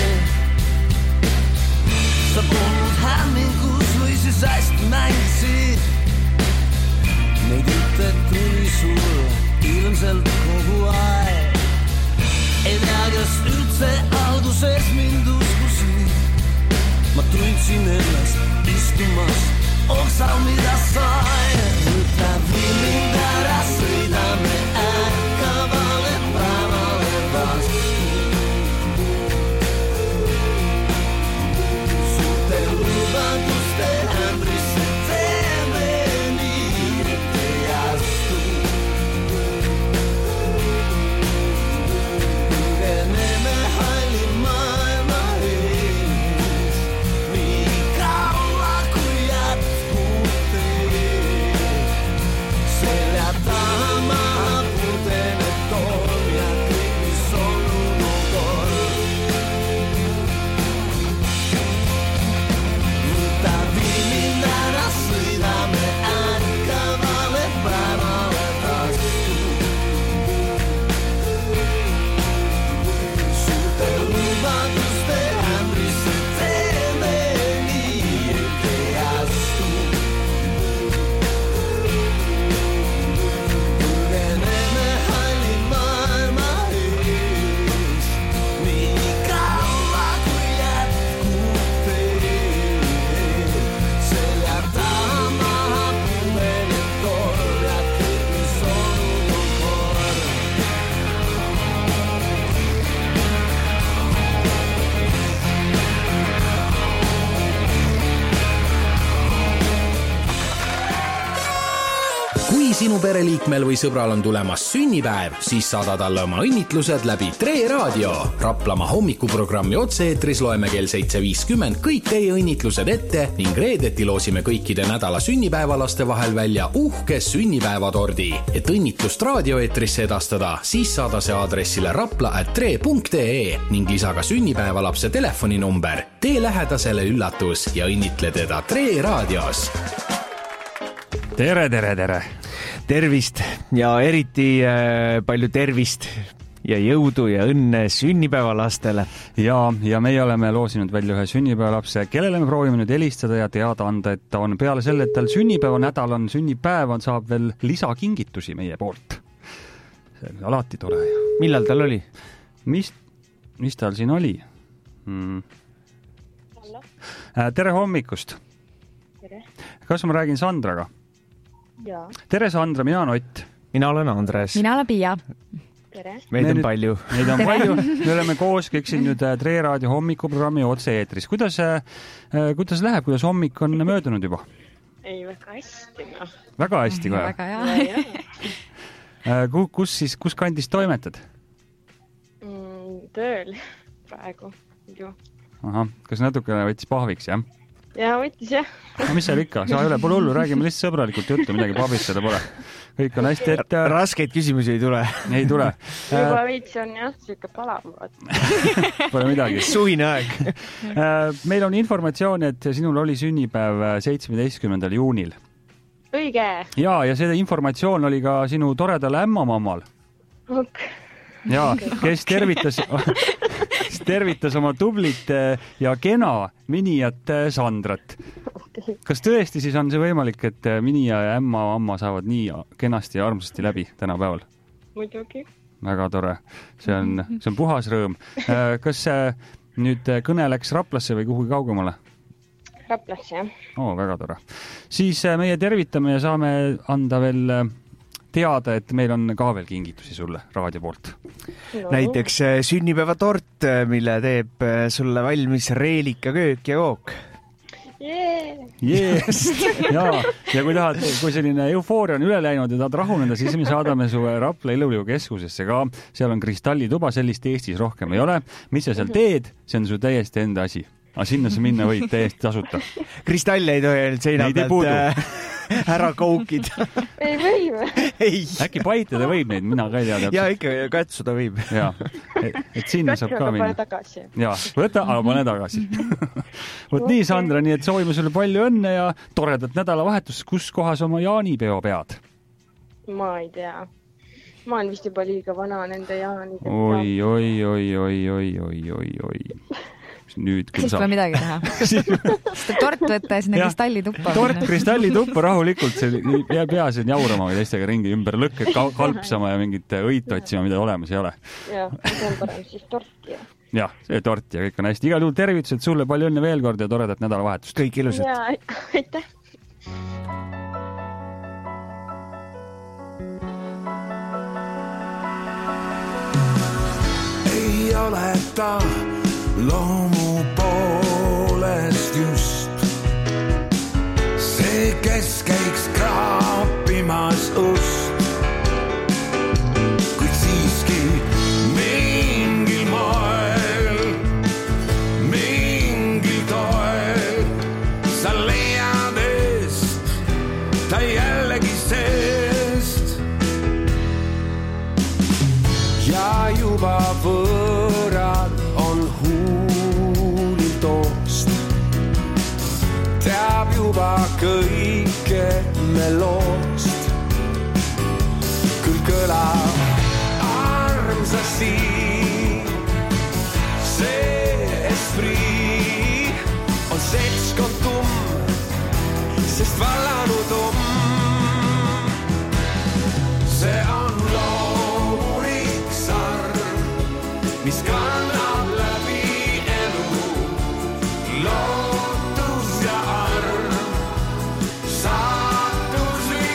Sa polnud hämmingus või siis hästi mängisid. Neid üte tuli sul ilmselt kogu aeg. Ei tea, kas üldse alguses mind uskusid. Ma tundsin ennast istumas oksal, mida sain. Võta vii mind ära, sõidame ärkavale päevale sinu pereliikmel või sõbral on tulemas sünnipäev, siis saada talle oma õnnitlused läbi Tre Raadio. Raplamaa hommikuprogrammi otse-eetris loeme kell seitse viiskümmend kõik teie õnnitlused ette ning reedeti loosime kõikide nädala sünnipäevalaste vahel välja uhke sünnipäevatordi. Et õnnitlust raadioeetrisse edastada, siis saada see aadressile rapla at tre punkt ee ning lisa ka sünnipäevalapse telefoninumber. Tee lähedasele üllatus ja õnnitle teda Tre Raadios. Tere, tere, tere. Tervist ja eriti äh, palju tervist ja jõudu ja õnne sünnipäevalastele. Ja, ja meie oleme loosinud välja ühe sünnipäevalapse, kellele me proovime nüüd helistada ja teada anda, et ta on peale selle, et tal sünnipäevanädal on sünnipäev, on saab veel lisakingitusi meie poolt. See on alati tore. Millal tal oli? Mis, mis tal siin oli? Hmm. Tere hommikust. Tere. Kas ma räägin Sandraga? Jaa. Tere Sandra, mina olen Ott. Mina olen Andres. Mina olen Pia. Tere. Meid on palju. Meid on palju. Me oleme koos kõik siin nüüd Tre Raadio hommikuprogrammi otse-eetris. Kuidas, kuidas läheb, kuidas hommik on möödunud juba? Ei, väga hästi. No. Väga hästi kohe? Väga hea. Kus siis, kus kandis toimetad? Mm, tööl praegu. Ju. Aha, kas natuke võttis pahviks, jah? Ja, võttis, jah. No, mis seal ikka? Saa üle, pole hullu, räägime lihtsalt sõbralikult juttu, midagi pahvistada pole. Kõik on hästi, et... Raskeid küsimusi ei tule. Ei tule. Juba veits on, jah, siuke palav. Pole midagi. Suvine aeg. Meil on informatsioon, et sinul oli sünnipäev seitsmeteistkümnendal juunil. Õige. Ja, ja see informatsioon oli ka sinu toredal ämmamammal. Ok. Ja, kes tervitas, tervitas oma tublit ja kena Miniat Sandrat. Kas tõesti siis on see võimalik, et Mini ja ämma amma saavad nii kenasti ja armsasti läbi tänapäeval? Muidugi. Väga tore. See on, see on puhas rõõm. Kas nüüd kõne läks Raplasse või kuhugi kaugemale? Raplasse, jah. Oo, väga tore. Siis meie tervitame ja saame anda veel... teada, et meil on ka veel kingitusi sulle raadio poolt. No. Näiteks sünnipäevatort, mille teeb sulle valmis Reelika köök ja kook. Yeah. Yes. Ja, ja kui tahad, kui selline eufooria on üle läinud ja tahad rahuneda, siis me saadame su Rapla Iluliu keskusesse ka. Seal on kristallituba, sellist Eestis rohkem ei ole. Mis sa seal teed, see on su täiesti enda asi. Aga sinna sa minna võid täiesti tasuta. Kristalle ei tohi seina pealt ära koukida. Ei või või? Ei. Äkki paitada võib neid, mina ka ei tea. Ja ikka katsuda võib. Ja, et, et sinna saab ka minna. Tagasi. Ja, võta, aga pane tagasi. Võt nii, Sandra, nii et soovime sulle palju õnne ja toredat nädalavahetust. Kus kohas oma jaanipeo pead? Ma ei tea. Ma olen vist juba liiga vana nende jaanide. Oi, oi, oi, oi, oi, oi, oi, oi. Nüüd siis pole midagi teha. Seda tort võtta ja sinna kristallituppa. Tort kristallituppa rahulikult, see jääb hea siin jaurama või teistega ringi ümber lõkke kalpsama ja mingit õit otsima, mida olemas ei ole. Ja, see on parem siis tort ja. Ja, see tort ja kõik on hästi. Igal juhul tervitused sulle, palju õnne veel kord ja toredat nädalavahetust. Kõik ilusad. Ja, aitäh. Ei ole ta loomu poolest just see, kes käiks kraapimas ust, kuid siiski mingil moel, mingil toel sa leiad eest ta jällegi sest ja juba võõrad on huulil toost, teab juba kõike me loost, küll kõlab armsasti see esprit on seltskond tumm, sest vallanud um. See on loomulik sarm, mis kannab läbi elu, lootus ja arm, saatus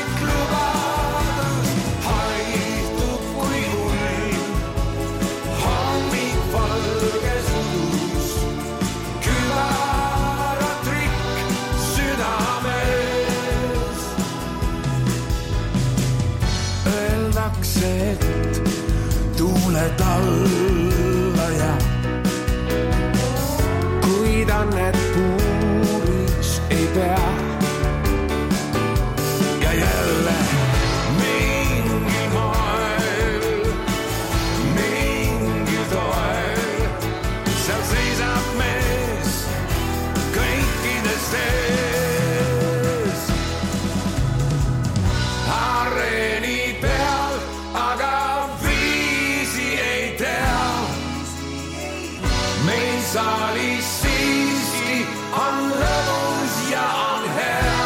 saalis siiski on lõbus ja on hea.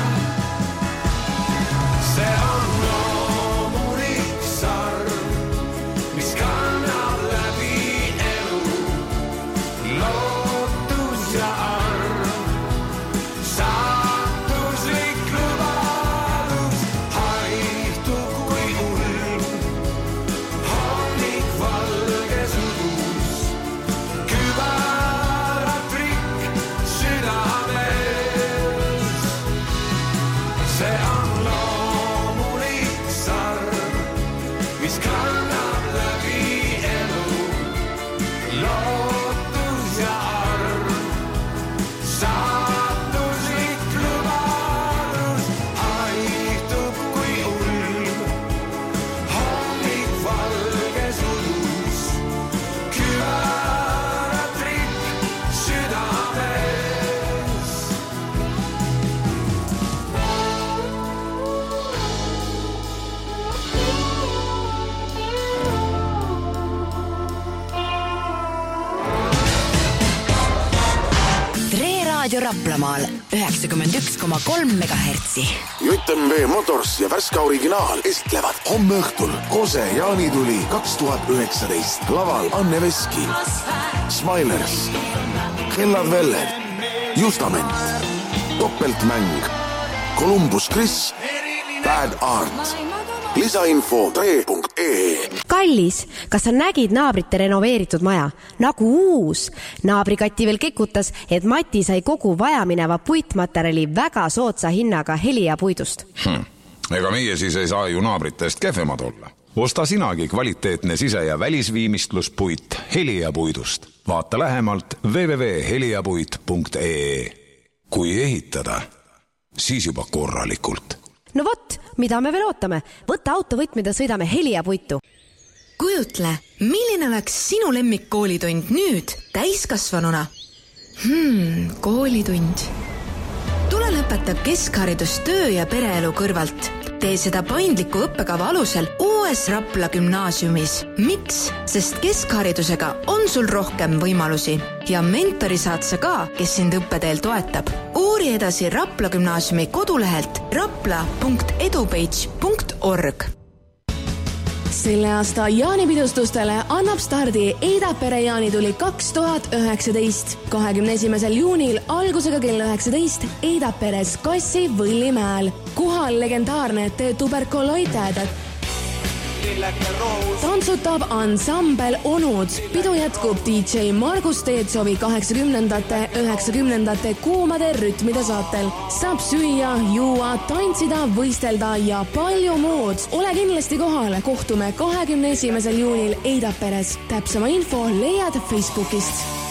See on loomulik sarv, mis kannab läbi elu. Lootus ja arv, saatuslik lubadus haihtub kui ulm. Hommik valges udus, kübaratrikk südames. See on loomulik sarv, mis kannab läbi elu. Lootus ja arv, saatuslik lubadus haihtub kui ulm. Hommik valges udus, kübaratrikk südames. Tre Raadio Raplamaal üheksakümmend üks koma kolm megahertsi. J M V Motors ja Värska Originaal estlevad homme õhtul Kose jaanituli kaks tuhat üheksateist. Laval Anne Veski, Smilers, Hellad Velled, Justament, Topeltmäng, Columbus Chris, Bad Art. Lisainfo tre punkt ee. Kallis, kas sa nägid naabrite renoveeritud maja? Nagu uus. Naabrikatti veel kekutas, et Mati sai kogu vajamineva puitmaterjali väga sootsa hinnaga Helia puidust. Hmm. Ega meie siis ei saa ju naabritest kehvemad olla. Osta sinagi kvaliteetne sise- ja välisviimistluspuit Helia puidust. Vaata lähemalt w w w punkt heliapuit punkt ee. Kui ehitada, siis juba korralikult. No vot, mida me veel ootame? Võtta autovõtmed ja sõidame Helia puitu. Kujutle, milline oleks sinu lemmik koolitund nüüd täiskasvanuna? Hmm, koolitund. Tule lõpeta keskharidus töö ja pereelu kõrvalt. Tee seda paindliku õppekava alusel uues Rapla gümnaasiumis. Miks? Sest keskharidusega on sul rohkem võimalusi ja mentori saad sa ka, kes sind õppeteel toetab. Uuri edasi Rapla gümnaasiumi kodulehelt rapla punkt edupage punkt org. Selle aasta jaanipidustustele annab stardi Eidapere jaanituli kaks tuhat üheksateist. kahekümne esimesel juunil algusega kell üheksateist Eidaperes Kassi Võllimäel. Kohal legendaarne The Tuberculoited. Tantsutab ansambel Onud. Pidu jätkub D J Margus Teetsovi kaheksakümnendate, üheksakümnendate kuumade rütmide saatel. Saab süüa, juua, tantsida, võistelda ja palju muud. Ole kindlasti kohal. Kohtume kahekümne esimesel juunil Eidaperes. Täpsema info leiad Facebookist.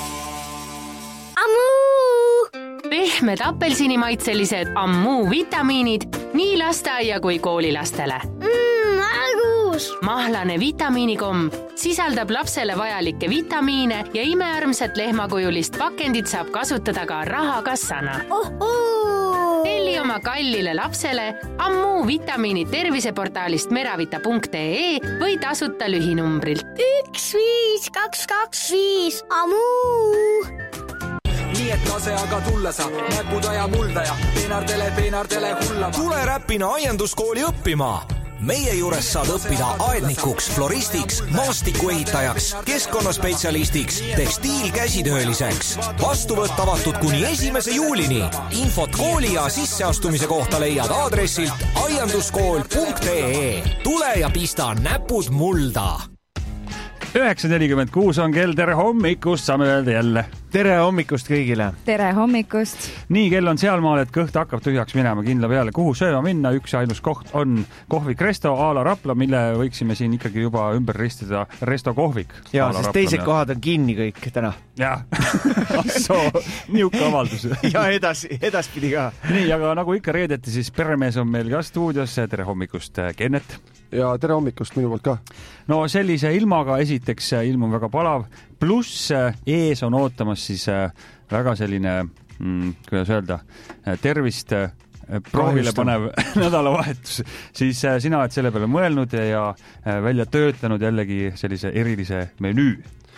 Pehmed apelsinimaitselised Ammu vitamiinid nii lasteaia kui koolilastele. Mm, argus! Mahlane vitamiinikomm sisaldab lapsele vajalikke vitamiine ja imearmsat lehmakujulist pakendit saab kasutada ka rahakassana. Oh, oh. Telli oma kallile lapsele Ammu vitamiinid terviseportaalist meravita punkt ee või tasuta lühinumbrilt. üks viis kaks kaks viis Ammu! Nii et lase aga tulla sa, näpud aja mulda ja peenardele, peenardele hullama. Tule Räpina aianduskooli õppima. Meie juures saad õppida aednikuks, floristiks, maastikuehitajaks, keskkonnaspetsialistiks, tekstiilkäsitööliseks. Vastuvõtt avatud kuni esimese juulini. Infot kooli ja sisseastumise kohta leiad aadressilt aianduskool punkt ee. Tule ja pista näpud mulda. üheksa nelikümmend kuus on kell, tere hommikust, saame öelda jälle. Tere hommikust kõigile. Tere hommikust. Nii, kell on sealmaal, et kõht hakkab tühjaks minema kindla peale. Kuhu sööma minna? Üks ainus koht on kohvik Resto a la Rapla, mille võiksime siin ikkagi juba ümber ristida Resto kohvik. Ja, sest teised kohad on kinni kõik täna. Jah, so, niuke avaldus. Ja edasi, edaspidi ka. Nii, aga nagu ikka reedeti, siis peremees on meil ka stuudios. Tere hommikust, Kennet. Ja tere hommikust minu poolt ka. No sellise ilmaga esiteks ilm on väga palav, pluss ees on ootamas siis väga selline, mm, kuidas öelda, tervist proovile panev nädalavahetus. Siis sina oled selle peale mõelnud ja välja töötanud jällegi sellise erilise menüü.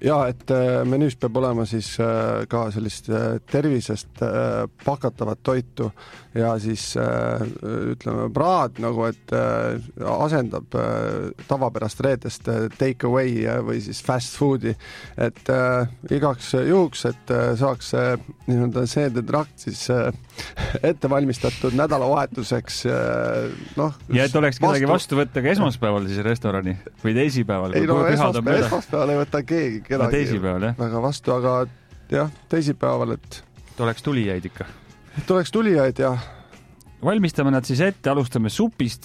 ja et menüüs peab olema siis ka sellist tervisest pakatavat toitu ja siis ütleme praad nagu, et asendab tavapärast reedest take away või siis fast foodi, et igaks juhuks, et saaks nii-öelda seedetrakt siis ette valmistatud nädalavahetuseks. No, ja et oleks kedagi vastu võtta ka esmaspäeval siis restorani või teisipäeval? Ei no esmaspäeval, esmaspäeval ei võta keegi kedagi teisipäeval, jah? Väga vastu, aga jah, teisipäeval, et tuleks tulijaid ikka. Tuleks tulijaid, jah. Valmistame nad siis ette, alustame supist.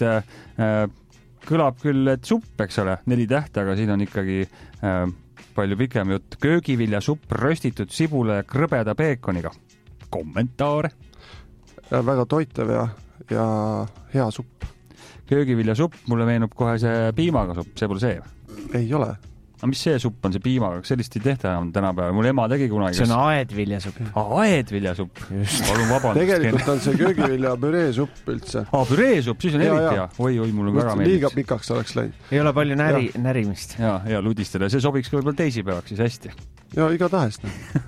Kõlab küll, et supp, eks ole, neli tähte, aga siin on ikkagi palju pikem jutt. Köögiviljasupp röstitud sibule ja krõbeda peekoniga. Kommentaare? Väga toitev ja, ja hea supp. Köögiviljasupp, mulle meenub kohe see piimaga supp, see pole see? Ei ole. Aga mis see supp on, see piimaga? Sellist ei tehta enam tänapäeval. Mul ema tegi kunagi. See on aedviljasupp. Aedviljasupp. Palun vabandust. Tegelikult on see köögivilja püreesupp üldse. Aa, püreesupp, siis on eriti hea. Oi, oi, mul on väga meeldis. Liiga pikaks oleks läinud. Ei ole palju näri, ja. närimist. Ja, ja ludistada. See sobiks ka võib-olla teisipäevaks siis hästi. Ja, iga tahest.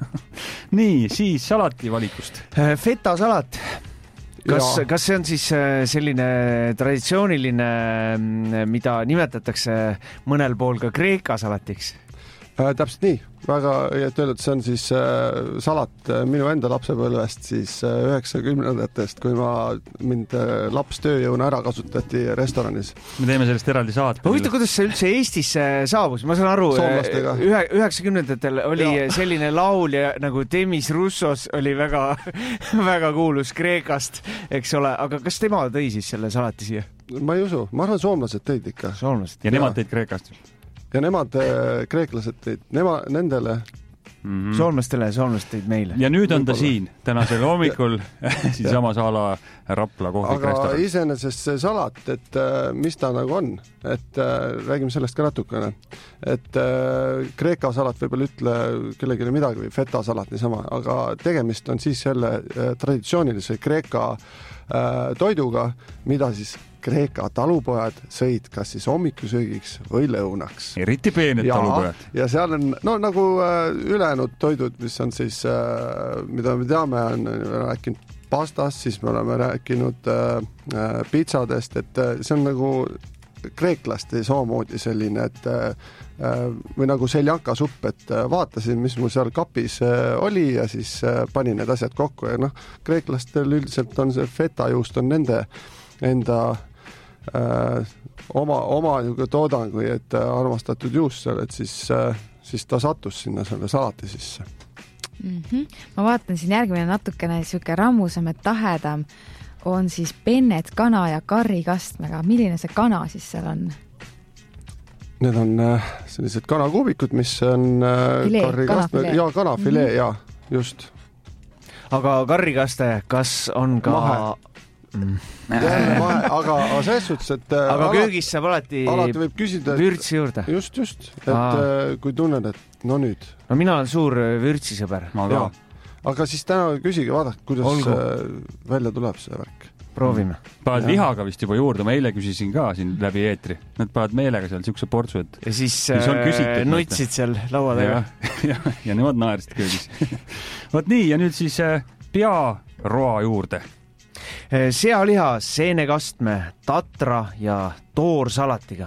Nii, siis salati valikust. Feta salat. Kas, kas see on siis selline traditsiooniline, mida nimetatakse mõnel pool ka Kreeka salatiks? Äh, täpselt nii. Väga õiet öeldud, see on siis äh, salat minu enda lapsepõlvest siis üheksakümnendatest, kui ma mind äh, laps tööjõuna ära kasutati restoranis. Me teeme sellest eraldi saat. Huvitav, kuidas see üldse Eestisse saabus? Ma saan aru, ühe, üheksakümnendatel oli ja. selline laulja nagu Demis Roussos oli väga, väga kuulus Kreekast, eks ole, aga kas tema tõi siis selle salati siia? Ma ei usu, ma arvan, soomlased tõid ikka. Soomlased. Ja nemad tõid Kreekast? Ja nemad, kreeklased tõid, nema, nendele mm-hmm. soomlastele, soomlased tõid meile. Ja nüüd on ta siin, tänasel hommikul, siis sama saala Rapla kohvik restaurant. Aga iseenesest see salat, et mis ta nagu on, et räägime sellest ka natukene, et Kreeka salat võib-olla ütle kellegile midagi või feta salat niisama, aga tegemist on siis selle traditsioonilise Kreeka toiduga, mida siis Kreeka talupojad sõid kas siis hommikusöögiks või lõunaks. Eriti peened ja, talupojad. Ja seal on, no nagu ülejäänud toidud, mis on siis, mida me teame, on rääkinud pastast, siis me oleme rääkinud äh, pizzadest, et see on nagu kreeklaste samamoodi selline, et äh, või nagu seljanka supp, et vaatasin, mis mul seal kapis äh, oli ja siis äh, panin need asjad kokku ja noh, kreeklastel üldiselt on see fetajuust on nende enda äh, oma, oma toodang või et armastatud juust seal, et siis, äh, siis ta sattus sinna selle salati sisse. Mm-hmm. Ma vaatan siin järgmine natukene siuke rammusam, et tahedam on siis pennet, kana ja karrikastmega. Milline see kana siis seal on? Need on äh, sellised kanakuubikud, mis on äh, filee, karrikastme. Ja, kanafilee, mm-hmm. ja, just. Aga karrikaste, kas on ka... Mahe. Mm. Mahe, aga, aga selles suhtes, et aga alati, köögis saab alati, alati võib küsida, vürtsi juurde. Just, just, et Aa. kui tunned, et no nüüd. No mina olen suur vürtsisõber. Aga siis täna küsige, vaadake, kuidas Olgu. välja tuleb see värk. Proovime. Paned lihaga vist juba juurde, ma eile küsisin ka siin läbi eetri. Nad paned meelega seal siukse portsu, et ja siis äh, nutsid seal laua taga. Ja, ja, ja nemad naersid köögis. Võt nii, ja nüüd siis pearoa juurde. Sealiha, seenekastme, tatra ja toorsalatiga.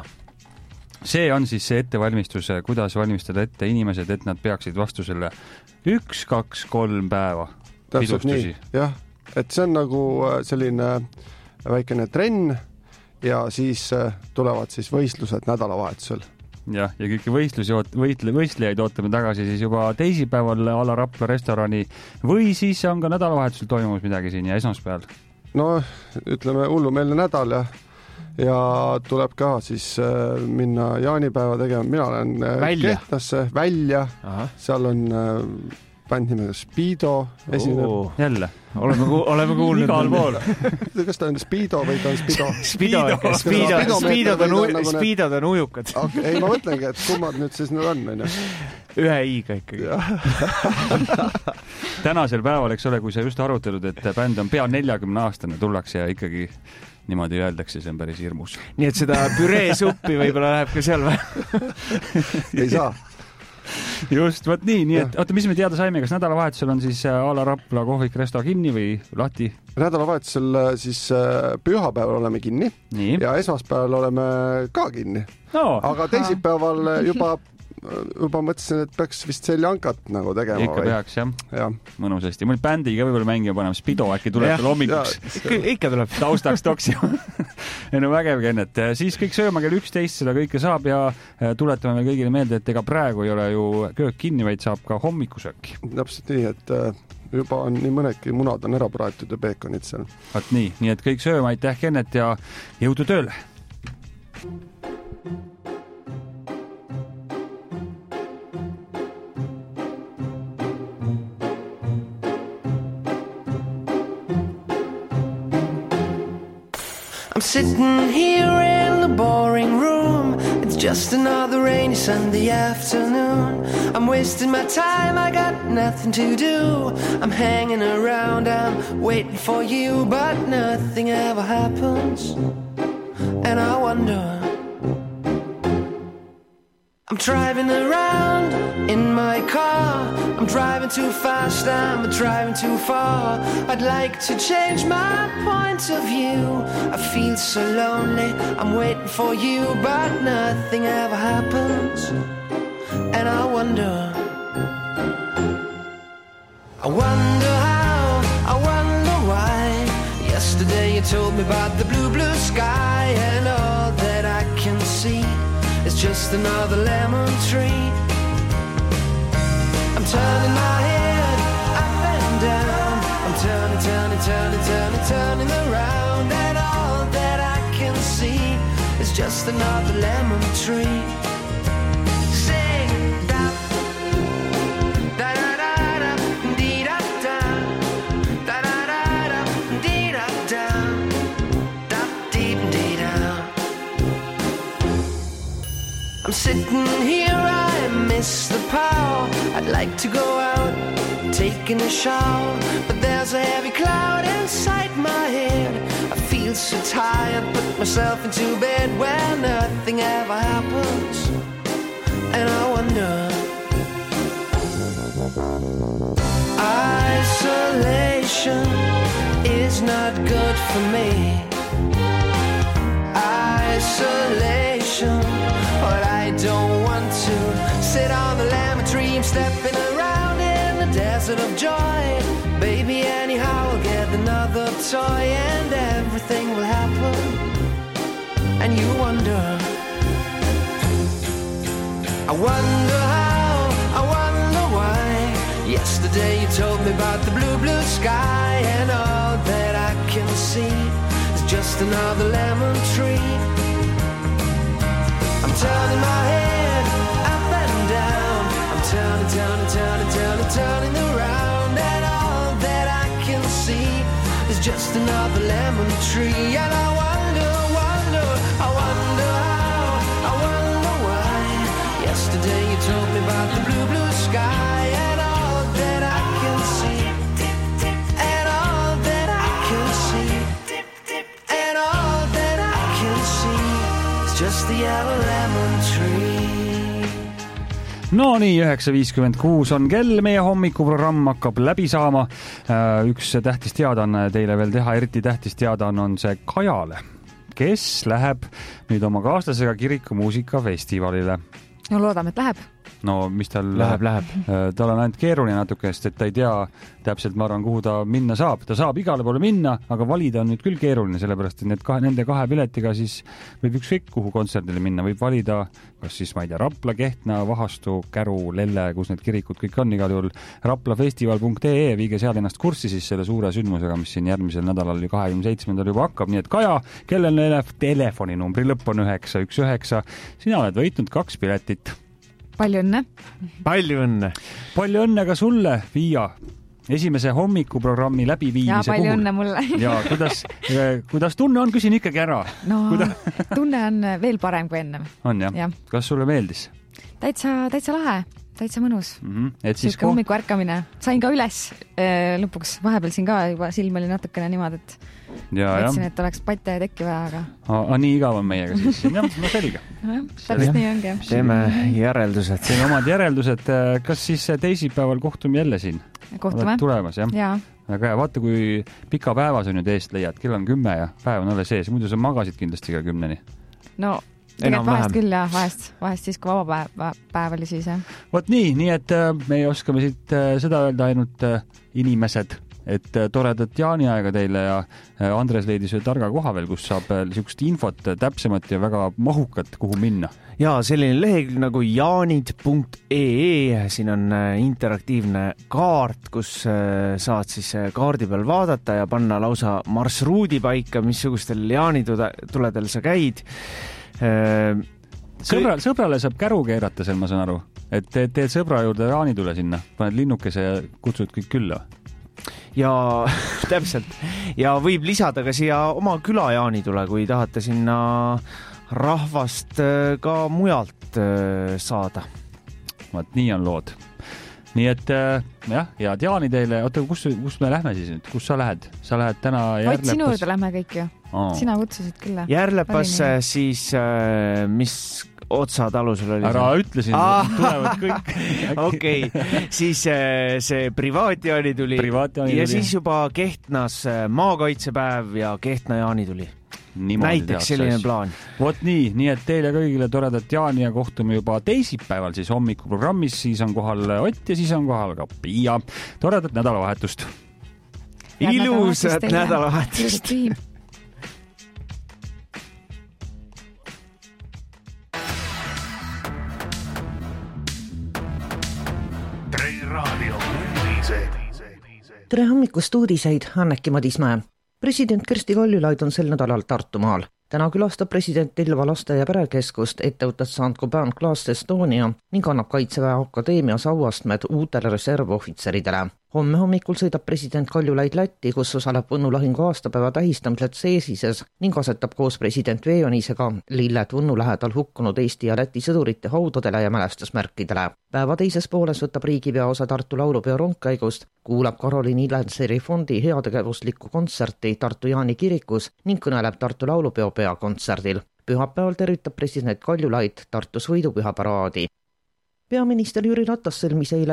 See on siis see ettevalmistus, kuidas valmistada ette inimesed, et nad peaksid vastu selle üks, kaks, kolm päeva pidustusi. Jah, et see on nagu selline väikene trenn ja siis tulevad siis võistlused nädalavahetusel. Jah, ja kõiki võistlusi, võitle, võistlejaid ootame tagasi siis juba teisipäeval ala Rapla restorani või siis on ka nädalavahetusel toimumas midagi siin ja esmaspäeval. No, ütleme hullumeelne nädal ja, ja tuleb ka siis äh, minna jaanipäeva tegema. Mina olen äh, Kehtasse välja. Aha. Seal on äh, bänd nimega Speedo esineb. Jälle. Oleme, ku, oleme kuulnud. Igal pool. Kas ta on Speedo või ta on Speedo? Speedo, Speedo, Speedod on, u, Speedod on ujukad. Okay, ei, ma mõtlengi, et kummad nüüd siis need on. on Ühe iiga ikkagi. Tänasel päeval, eks ole, kui sa just arutelud, et bänd on pea neljakümne aastane, tullakse ja ikkagi niimoodi öeldakse, see on päris hirmus. Nii et seda püree suppi võib-olla läheb ka seal või? Ei saa. just, võt nii, nii et oota, mis me teada saime, kas nädalavahetusel on siis a la Rapla kohvik resto kinni või lahti? Nädalavahetusel siis pühapäeval oleme kinni nii. Ja esmaspäeval oleme ka kinni no,. Aga teisipäeval juba juba mõtlesin, et peaks vist seljankat nagu tegema. Ikka või? peaks, jah. Ja. Mõnusasti. Mõni bändiga võib-olla mängima panema, Spido äkki tuleb veel hommikuks. Ikka tuleb. Taustaks toksi. No vägev, Kennet. Siis kõik sööma kell üksteist seda kõike saab ja tuletame veel kõigile meelde, et ega praegu ei ole ju köök kinni, vaid saab ka hommikusööki. Täpselt nii, et juba on nii mõnedki munad on ära praetud ja peekonid seal. Vaat nii, nii et kõik sööma, aitäh, Kennet ja jõudu tööle! I'm sitting here in the boring room. It's just another rainy Sunday afternoon. I'm wasting my time, I got nothing to do. I'm hanging around, I'm waiting for you, but nothing ever happens. And I wonder, I'm driving around in my car. I'm driving too fast, I'm driving too far. I'd like to change my point of view. I feel so lonely, I'm waiting for you, but nothing ever happens. And I wonder, I wonder how, I wonder why. Yesterday you told me about the blue, blue sky, and all that I can see it's just another lemon tree. I'm turning my head up and down. I'm turning, turning, turning, turning, turning around. And all that I can see is just another lemon tree. Sing da da da da da dee da da da da da da dee da da da dee dee da. I'm sitting here, I miss the power. I'd like to go out, taking a shower, but there's a heavy cloud inside my head. I feel so tired, put myself into bed where nothing ever happens. And I wonder, isolation is not good for me. Isolation, but I don't want to sit on the lemon tree. I'm stepping around in the desert of joy. Baby, anyhow, I'll get another toy and everything will happen. And you wonder, I wonder how, I wonder why. Yesterday you told me about the blue, blue sky, and all that I can see is just another lemon tree. I'm turning my head up and down. I'm turning, turning, turning, turning, turning around. And all that I can see is just another lemon tree. And I wonder, wonder, I wonder how, I wonder why. Yesterday you told me about the blue, blue sky. And all that I can see, and all that I can see, and all that I can see is just the yellow lemon tree. No nii, üheksa viiskümmend kuus on kell, meie hommikuprogramm hakkab läbi saama. Üks tähtis teadaanne teile veel teha, eriti tähtis teadaanne on see Kajale, kes läheb nüüd oma kaaslasega kirikumuusikafestivalile. No loodame, et läheb. No mis tal läheb, läheb. Tal on ainult keeruline natuke, sest et ta ei tea täpselt, ma arvan, kuhu ta minna saab. Ta saab igale poole minna, aga valida on nüüd küll keeruline, sellepärast et need kahe, nende kahe piletiga siis võib ükskõik kuhu kontserdile minna. Võib valida, kas siis, ma ei tea, Rapla, Kehtna, Vahastu, Käru, Lelle, kus need kirikud kõik on igal juhul. raplafestival punkt ee, viige seal ennast kurssi siis selle suure sündmusega, mis siin järgmisel nädalal kahekümne seitsmendal juba hakkab. Nii et Kaja, kellel telefoninumbri lõpp on üheksa üks üheksa, sina oled võitnud kaks piletit. Palju õnne. Palju õnne. Palju õnne ka sulle, Viia, esimese hommikuprogrammi läbiviimise puhul. Ja palju puhul. õnne mulle. Ja kuidas, kuidas tunne on, küsin ikkagi ära. No, Kuda... tunne on veel parem kui enne. On jah? Ja. Kas sulle meeldis? Täitsa, täitsa lahe. täitsa mõnus mm. -hmm. Et siis Süüke hommiku ärkamine. Sain ka üles äh, lõpuks, vahepeal siin ka juba silm oli natukene niimoodi, et ja, mõtlesin, et oleks patte ja tekki vaja, aga... A, a, nii igav on meiega siis. Ja, no selge. Täpselt nii ongi. Teeme järeldused. Teeme omad järeldused. Kas siis teisipäeval kohtume jälle siin? Kohtume. Tulemas, jah? Jaa. Aga ja, vaata, kui pika päeva sa nüüd eest leiad. Kell on kümme ja päev on alles sees. Muidu sa magasid kindlasti ka kümneni. No... tegelikult vahest küll jah, vahest, vahest siis, kui vaba päev, päev oli siis jah. Vot nii, nii et me oskame siit seda öelda ainult inimesed, et toredat jaaniaega teile ja Andres leidis ühe targa koha veel, kus saab niisugust infot täpsemat ja väga mahukat, kuhu minna. Ja selline lehekülg nagu jaanid punkt ee, siin on interaktiivne kaart, kus saad siis kaardi peal vaadata ja panna lausa marsruudi paika, missugustel jaanituledel sa käid. Sõbra, sõbrale saab käru keerata seal, ma saan aru, et teed, teed sõbra juurde jaanitule sinna, paned linnukese ja kutsud kõik külla. Ja täpselt. Ja võib lisada ka siia oma küla jaanitule, kui tahate sinna rahvast ka mujalt saada. Vaat nii on lood. Nii et jah, head jaani teile. Oota, kus, kus me lähme siis nüüd? Kus sa lähed? Sa lähed täna Järlepas? Vaid sinu juurde lähme kõik ju. Oh. Sina kutsusid küll. Järlepasse siis, mis Otsatalu sul oli? Ära ütlesin, ah. tulevad kõik. Okei, okay. Siis see privaatjaani tuli. Privaatjaani ja tuli. Siis juba Kehtnas maakaitsepäev ja Kehtna jaani tuli. Niimoodi näiteks selline asju. Plaan. Vot nii, nii et teile kõigile toredat jaani ja kohtume juba teisipäeval siis hommikuprogrammis, siis on kohal Ott ja siis on kohal ka Piia. Toredat nädalavahetust. Ilusat nädalavahetust. Tre Radio uudised. Tere hommikust uudiseid, Anneki Madismäe. President Kersti Kaljulaid on sel nädalal Tartumaal. Täna külastab president Ilva laste- ja perekeskust, ettevõtet Saint-Gobain Glass Estonia ning annab Kaitseväe Akadeemias auastmed uutele reservohvitseridele. Homme hommikul sõidab president Kaljulaid Lätti, kus osaleb Võnnu lahingu aastapäeva tähistamised Seesises ning asetab koos president Veejonisega lilled Võnnu lähedal hukkunud Eesti ja Läti sõdurite haudadele ja mälestusmärkidele. Päeva teises pooles võtab riigipea osa Tartu laulupeo rongkäigust, kuulab Karoliin Ilenseri fondi heategevuslikku kontserti Tartu Jaani kirikus ning kõneleb Tartu laulupeo peakontserdil. Pühapäeval tervitab president Kaljulaid Tartus võidupühaparaadi. Peaminister Jüri Ratas sõlmis eile